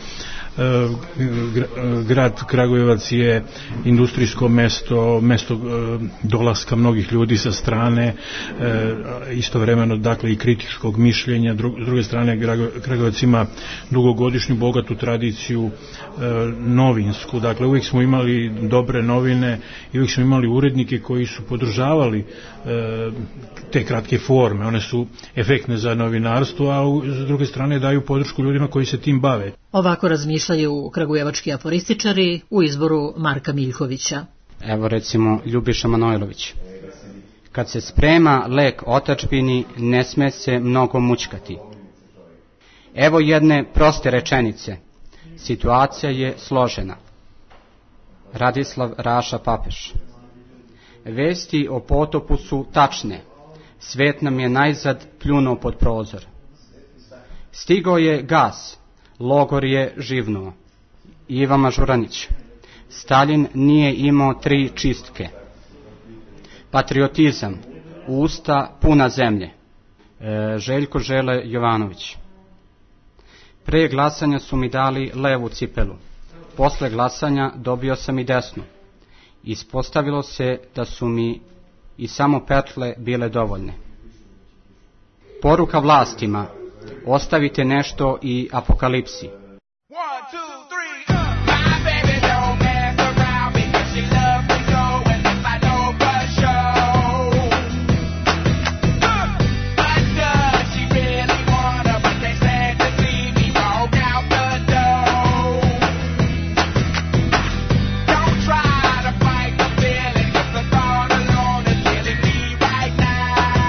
Grad Kragujevac je industrijsko mesto, mesto dolaska mnogih ljudi sa strane, istovremeno dakle i kritičkog mišljenja. S druge strane, Kragujevac ima dugogodišnju bogatu tradiciju novinsku, dakle uvijek smo imali dobre novine i uvijek smo imali urednike koji su podržavali te kratke forme, one su efektne za novinarstvo, a s druge strane daju podršku ljudima koji se tim bave. Ovako razmišljaju kragujevački aforističari u izboru Marka Miljkovića. Evo recimo Ljubiša Manojlović. Kad se sprema lek otadžbini, ne sme se mnogo mućkati. Evo jedne proste rečenice. Situacija je složena. Radislav Raša Papeš. Vesti o potopu su tačne. Svet nam je najzad pljunuo pod prozor. Stigao je gas. Logor je živnuo. Iva Mažuranić. Stalin nije imao tri čistke. Patriotizam. Usta puna zemlje. E, Željko Žele Jovanović. Pre glasanja su mi dali levu cipelu. Posle glasanja dobio sam i desnu. Ispostavilo se da su mi i samo petle bile dovoljne. Poruka vlastima. Ostavite nešto i apokalipsi.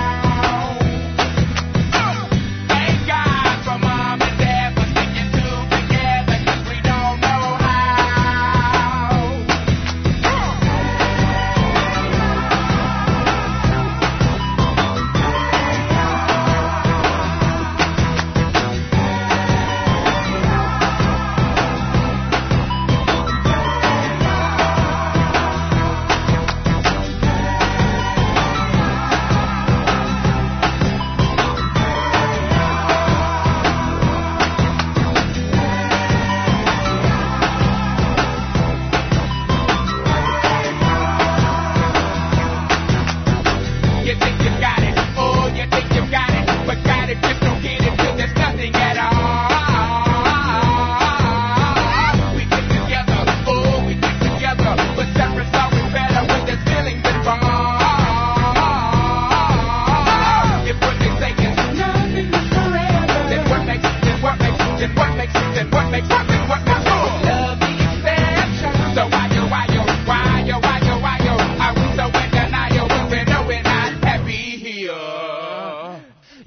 Thank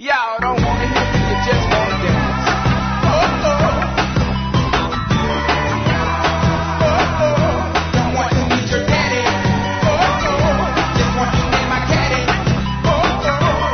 Y'all don't wanna hear me, you just wanna dance. Oh, oh. Oh, oh. Don't want to meet your daddy. Oh, oh. Just want to meet my caddy. Oh, oh.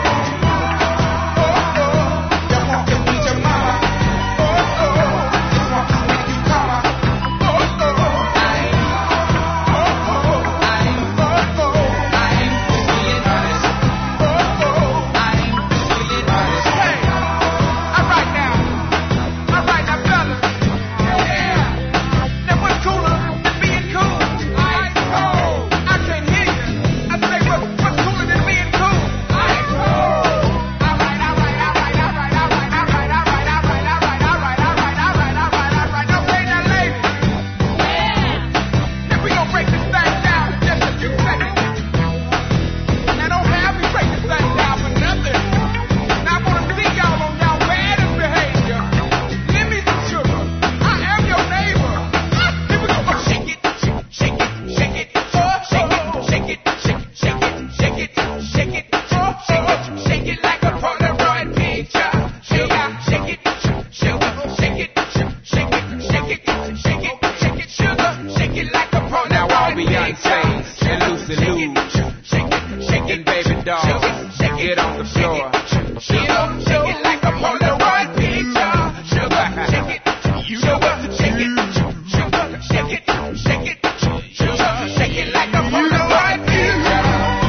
Oh, oh. Don't want to meet your mama. Oh, oh. Just want to make you come. Oh, oh. I ain't. Oh, oh. I ain't. Oh, oh. I ain't just being honest. Oh, oh. I ain't just being honest. Hey, all right now. All right now, fellas. Yeah. Now what's cooler than being cool? Ice cold. I can't hear you. I say what, what's cooler than being cool? Ice cold. All right, all right, all right, all right, all right, all right, all right, all right, all right, all right, all right, all right, all right, all right. Okay, now, ladies. Yeah. Now we gonna break this thing down in just a few seconds. Now don't have me break this thing down for nothing. Now I wanna see y'all on y'all baddest behavior. Give me some sugar. I am your neighbor. Here we go. Oh, shake it, shake, shake it, shake it, oh, shake it, shake it, shake, shake it, shake it, shake it, oh, shake it, shake it like a Polaroid picture. Sugar, shake it, sugar, shake it, shake it, shake it, shake it, shake it, sugar, shake it like a Polaroid picture. Now all Beyonce's and Lucy Liu, shake it, shake it, baby doll, get on the floor. Sugar, shake it like a Polaroid picture. Sugar, shake it, sugar, shake it, sugar, shake it, shake it, sugar, shake it like a Polaroid picture.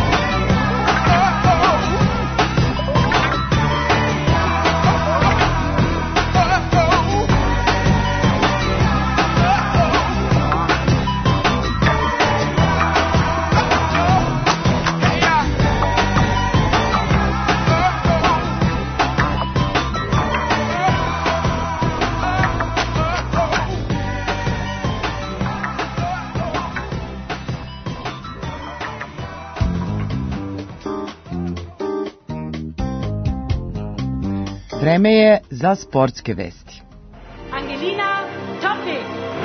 Vreme je za sportske vesti. Angelina Topic.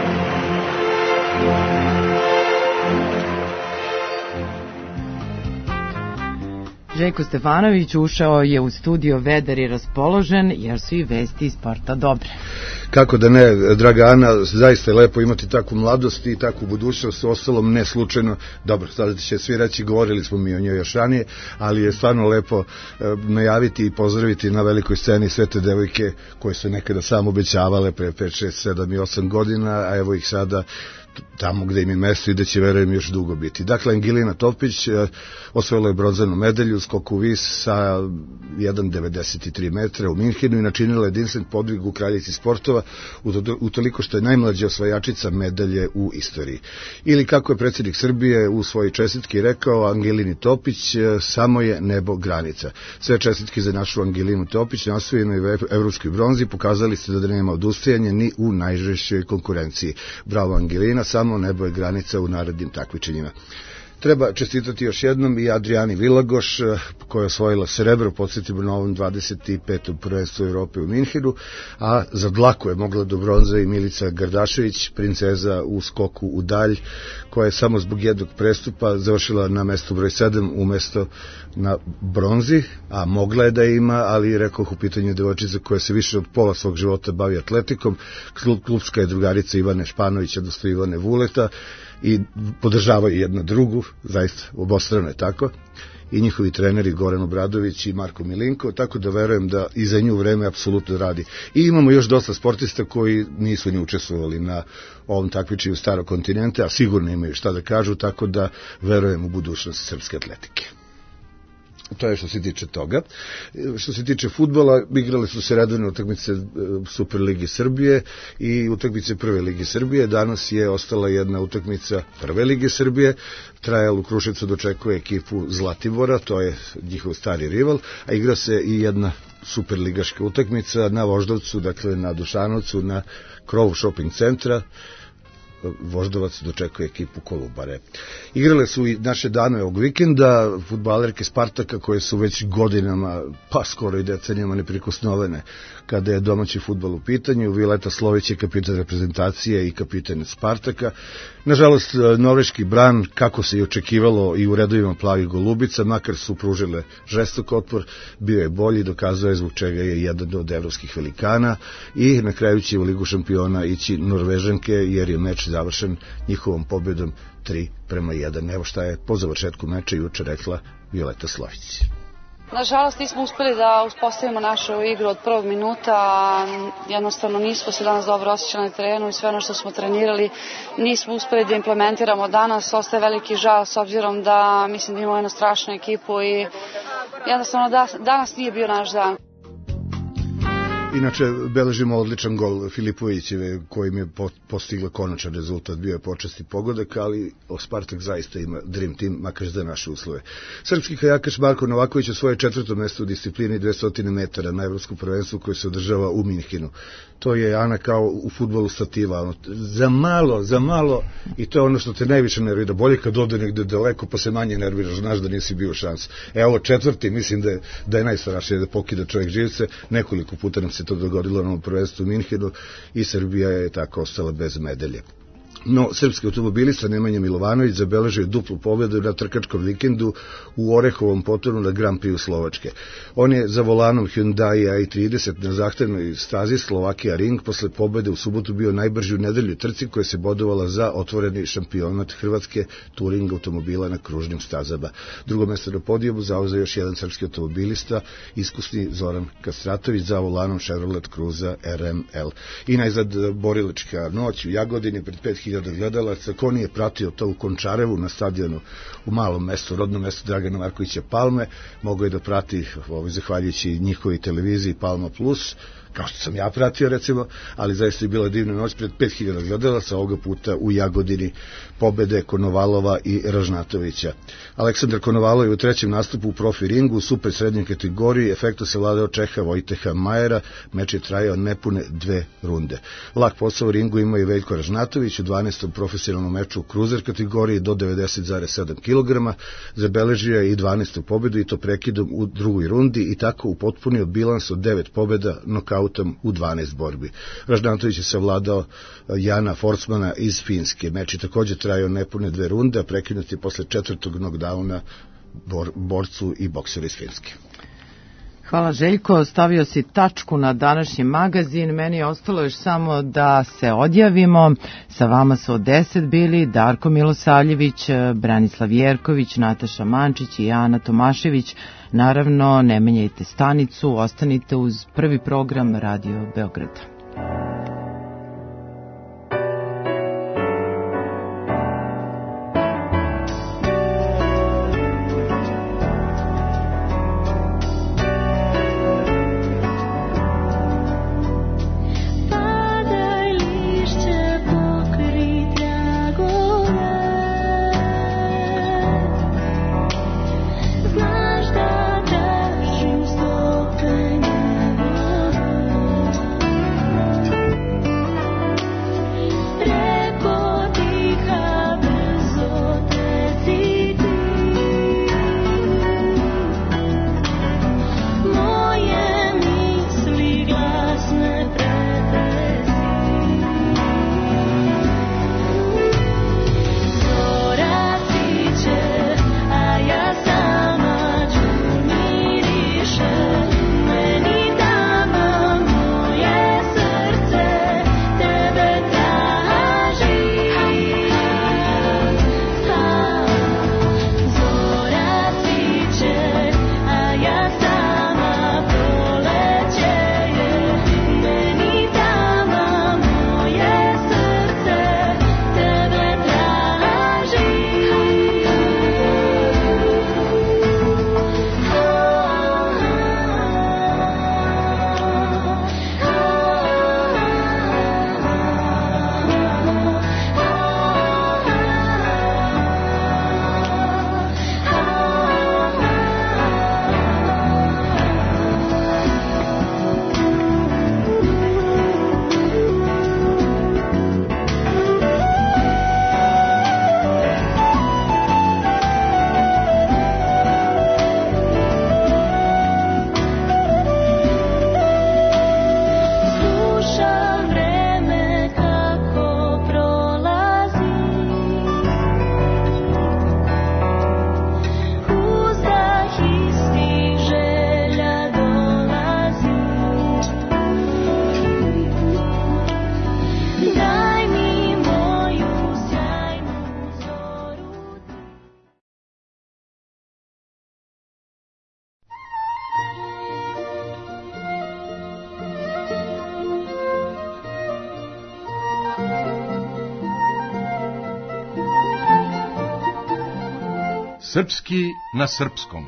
Željko Stefanović ušao je u studio vedar i raspoložen jer su i vesti iz sporta dobre. Kako da ne, draga Ana, zaista je lepo imati takvu mladost i takvu budućnost, ostalom ne slučajno, dobro, sada će svi reći, govorili smo mi o njoj još ranije, ali je stvarno lepo e, najaviti i pozdraviti na velikoj sceni sve te devojke koje su nekada samo obećavale pre pet, šest, sedam i osam godina, a evo ih sada tamo gde im je mesto i da će, verujem, još dugo biti. Dakle, Angelina Topić e, osvojila je bronzanu medalju u skoku vis sa jedan zarez devedeset tri metra u Minhenu i načinila jedinstven podvig u kraljici sportova utoliko što je najmlađa osvajačica medalje u istoriji. Ili kako je predsjednik Srbije u svojoj čestitki rekao, Angelini Topić, e, samo je nebo granica. Sve čestitke za našu Angelinu Topić na osvojenoj evropskoj bronzi pokazali ste da nema odustajanja ni u najžešćoj konkurenciji. Bravo Angelina, samo nebo je granica u narednim takmičenjima. Treba čestitati još jednom i Adriani Vilagoš, koja je osvojila srebro, podsjetimo na ovom dvadeset petom prvenstvu Evrope u Minhenu, a za dlaku je mogla do bronze i Milica Gardašević, princeza u skoku u dalj, koja je samo zbog jednog prestupa završila na mestu broj sedam umesto na bronzi, a mogla je da ima, ali rekoh u pitanju devojčica koja se više od pola svog života bavi atletikom, klubska je drugarica Ivane Španović, odnosno Ivane Vuleta, i podržavaju jedna drugu, zaista obostrano je tako, i njihovi treneri Goran Obradović i Marko Milinko, tako da verujem da i za nju vreme apsolutno radi. I imamo još dosta sportista koji nisu ni učestvovali na ovom takmičenju starog kontinenta, a sigurno imaju šta da kažu, tako da verujem u budućnost srpske atletike. To je što se tiče toga. Što se tiče fudbala, igrale su se redovne utakmice Super Ligi Srbije i utakmice Prve Lige Srbije. Danas je ostala jedna utakmica Prve Lige Srbije. Trajal u Kruševcu dočekuje ekipu Zlatibora, to je njihov stari rival, a igra se i jedna superligaška utakmica na Voždovcu, dakle na Dušanovcu, na krovu shopping centra. Voždovac dočekuje ekipu Kolubare. Igrale su i naše dane ovog vikenda, fudbalerke Spartaka koje su već godinama, pa skoro i decenijama neprikosnovene kada je domaći fudbal u pitanju. Violeta Slović je kapitan reprezentacije i kapitan Spartaka. Nažalost, norveški Brann, kako se i očekivalo i u redovima plavih golubica, makar su pružile žestok otpor, bio je bolji, dokazao je zbog čega je jedan od evropskih velikana i na kraju će u Ligu šampiona ići Norvežanke jer je meč završen njihovom pobjedom tri prema jedan. Evo šta je po završetku meča juče rekla Violeta Slović. Nažalost nismo uspeli da uspostavimo našu igru od prvog minuta, jednostavno nismo se danas dobro osjećali na terenu i sve ono što smo trenirali nismo uspeli da implementiramo danas. Ostaje veliki žal s obzirom da mislim da imamo jednu strašnu ekipu i jednostavno da, danas nije bio naš dan. Inače, beležimo odličan gol Filipovićeve kojim je postigla konačan rezultat, bio je počasti pogodak, ali Spartak zaista ima dream team, makar za naše uslove. Srpski kajakaš Marko Novaković u svoje četvrto mesto u disciplini dvesta metara na evropskom prvenstvu koje se održava u Minhenu. To je, Ana, kao u fudbalu stativa, ono, za malo, za malo, i to je ono što te najviše nervira, bolje kad ode negde daleko pa se manje nerviraš, znaš da nisi bio šans. Evo četvrti, mislim da je, da je najstrašnije da pokida čovjek živce, nekoliko puta nam se to dogodilo na prvenstvu u Minhenu i Srbija je tako ostala bez medalje. No, srpski automobilista Nemanja Milovanović zabeležio duplu pobedu na trkačkom vikendu u Orehovom Potoru na Grand Prix Slovačke. On je za volanom Hyundai i trideset na zahtevnoj stazi Slovakija Ring posle pobede u subotu bio najbrži u nedelju trci koja se bodovala za otvoreni šampionat Hrvatske touring automobila na kružnim stazama. Drugo mesto na podijumu zauzeo još jedan srpski automobilista, iskusni Zoran Kastratović za volanom Chevrolet Cruza R M L. I najzad borilačka noć u Jagodini pred pet hiljada gledalaca. Ko nije pratio to u Končarevu na stadionu u malom mestu, rodnom mestu Dragana Markovića Palme, mogao je da prati ovaj, zahvaljujući njihovoj televiziji Palma Plus, kao što sam ja pratio recimo, ali zaista je bila divna noć pred pet hiljada gledalaca, ovoga puta u Jagodini, pobede Konovalova i Ražnatovića. Aleksandar Konovalov je u trećem nastupu u profi ringu u super srednjoj kategoriji efekto se vladao Čeha Vojteha Majera, meč je trajao nepune dve runde. Lak posao u ringu ima i Veljko Ražnatović u dvanaestom profesionalnom meču u kruzer kategoriji do devedeset zarez sedam kilograma, zabeležio je i dvanaestu pobedu i to prekidom u drugoj rundi i tako upotpunio bilans od devet pobeda nokautom u dvanaest borbi. Ražnatović je savladao Jana Forsmana iz Finske. Meč je također trajao nepune dve runde, a prekinut je posle četvrtog knockdowna bor, borcu i bokseru iz Finske. Hvala Željko, stavio si tačku na današnji magazin, meni je ostalo još samo da se odjavimo. Sa vama su od deset bili Darko Milosavljević, Branislav Jerković, Nataša Mančić i Ana Tomašević. Naravno, ne menjajte stanicu, ostanite uz prvi program Radio Beograda. Srpski na srpskom.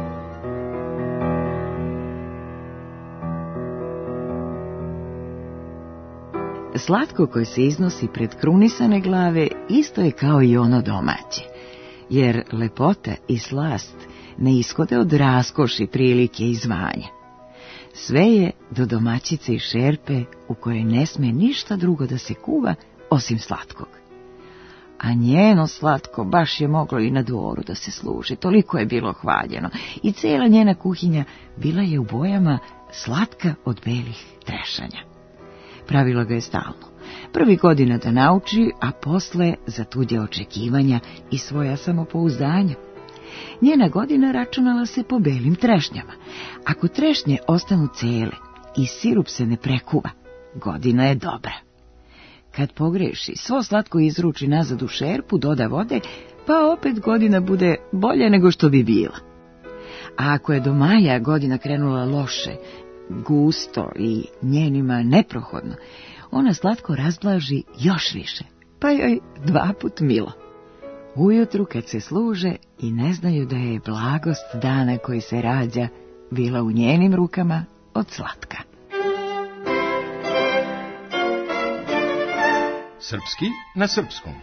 Slatko koje se iznosi pred krunisane glave isto je kao i ono domaće, jer lepota i slast ne ishode od raskoši, prilike i zvanja. Sve je do domaćice i šerpe u kojoj ne sme ništa drugo da se kuva osim slatkog. A njeno slatko baš je moglo i na dvoru da se služi, toliko je bilo hvaljeno i cela njena kuhinja bila je u bojama slatka od belih trešanja. Pravila ga je stalno. Prvi godina da nauči, a posle za tuđe očekivanja i svoja samopouzdanja. Njena godina računala se po belim trešnjama. Ako trešnje ostanu cele i sirup se ne prekuva, godina je dobra. Kad pogreši, svo slatko izruči nazad u šerpu, doda vode, pa opet godina bude bolje nego što bi bila. A ako je do maja godina krenula loše, gusto i njenima neprohodno, ona slatko razblaži još više, pa joj dva put milo. Ujutru kad se služe i ne znaju da je blagost dana koji se rađa bila u njenim rukama od slatka. Srpski na srpskom.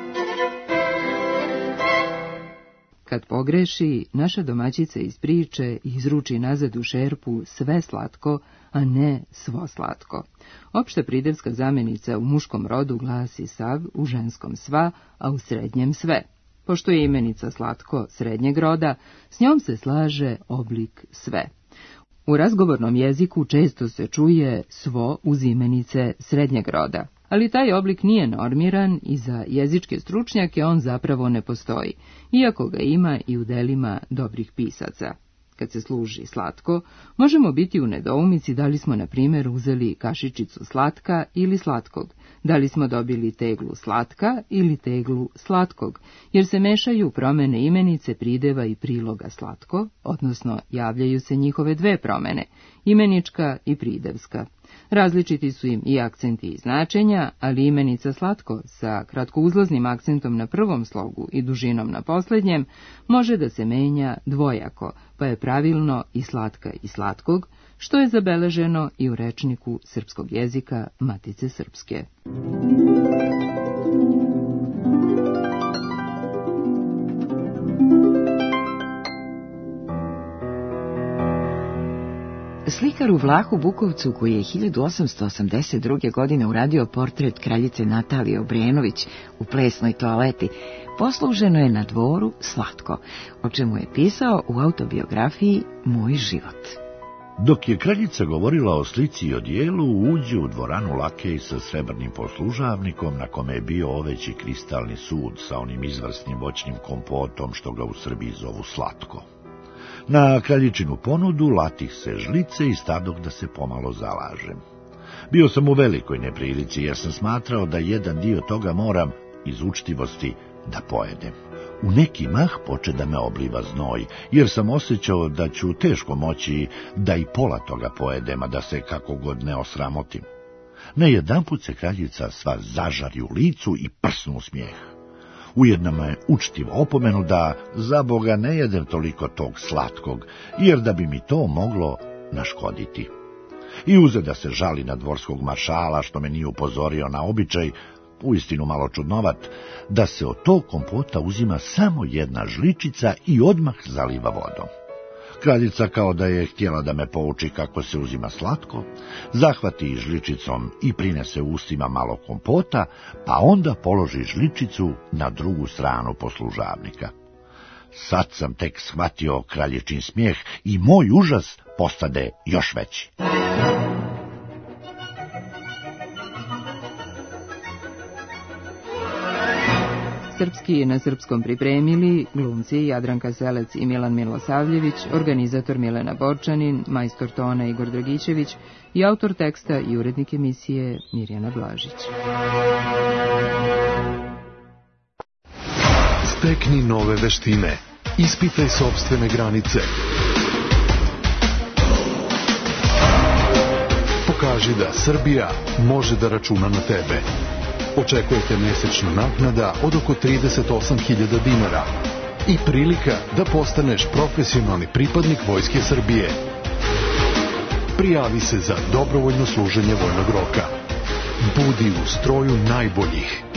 Kad pogreši, naša domaćica iz priče izruči nazad u šerpu sve slatko, a ne svo slatko. Opšta pridevska zamenica u muškom rodu glasi sav, u ženskom sva, a u srednjem sve. Pošto je imenica slatko srednjeg roda, s njom se slaže oblik sve. U razgovornom jeziku često se čuje svo uz imenice srednjeg roda, ali taj oblik nije normiran i za jezičke stručnjake on zapravo ne postoji, iako ga ima i u delima dobrih pisaca. Kad se služi slatko, možemo biti u nedoumici da li smo, na primjer, uzeli kašičicu slatka ili slatkog, da li smo dobili teglu slatka ili teglu slatkog, jer se mešaju promene imenice, prideva i priloga slatko, odnosno javljaju se njihove dve promene, imenička i pridevska. Različiti su im i akcenti i značenja, ali imenica slatko sa kratkouzlaznim akcentom na prvom slogu i dužinom na posljednjem može da se menja dvojako, pa je pravilno i slatka i slatkog, što je zabeleženo i u rečniku srpskog jezika Matice Srpske. Slikar u Vlahu Bukovcu, koji je hiljadu osamsto osamdeset druge. godine uradio portret kraljice Natalije Obrenović u plesnoj toaleti, posluženo je na dvoru slatko, o čemu je pisao u autobiografiji Moj život. Dok je kraljica govorila o slici i odijelu, uđe u dvoranu lakej sa srebrnim poslužavnikom na kome je bio oveći kristalni sud sa onim izvrsnim voćnim kompotom što ga u Srbiji zovu slatko. Na kraljičinu ponudu latih se žlice i stadog da se pomalo zalažem. Bio sam u velikoj neprilici jer sam smatrao da jedan dio toga moram, iz učtivosti, da pojedem. U neki mah poče da me obliva znoj, jer sam osjećao da ću teško moći da i pola toga pojedem, a da se kako god ne osramotim. Nejedanput se kraljica sva zažari u licu i prsnu u smijeh. Ujedno me učtivo opomenu da za Boga ne jedem toliko tog slatkog, jer da bi mi to moglo naškoditi. I uze da se žali na dvorskog maršala što me nije upozorio na običaj, uistinu malo čudnovat, da se od tog kompota uzima samo jedna žličica i odmah zaliva vodom. Kraljica, kao da je htjela da me pouči kako se uzima slatko, zahvati žličicom i prinese ustima malo kompota, pa onda položi žličicu na drugu stranu poslužavnika. Sad sam tek shvatio kraljičin smijeh i moj užas postade još veći. Srpski na srpskom pripremili glumci Jadranka Selec i Milan Milosavljević, organizator Milena Borčanin, majstor tona Igor Dragićević i autor teksta i urednik emisije Mirjana Blažić. Stekni nove veštine. Ispitaj sopstvene granice. Pokaži da Srbija može da računa na tebe. Očekujete mesečna naknada od oko trideset osam hiljada dinara i prilika da postaneš profesionalni pripadnik Vojske Srbije. Prijavi se za dobrovoljno služenje vojnog roka. Budi u stroju najboljih.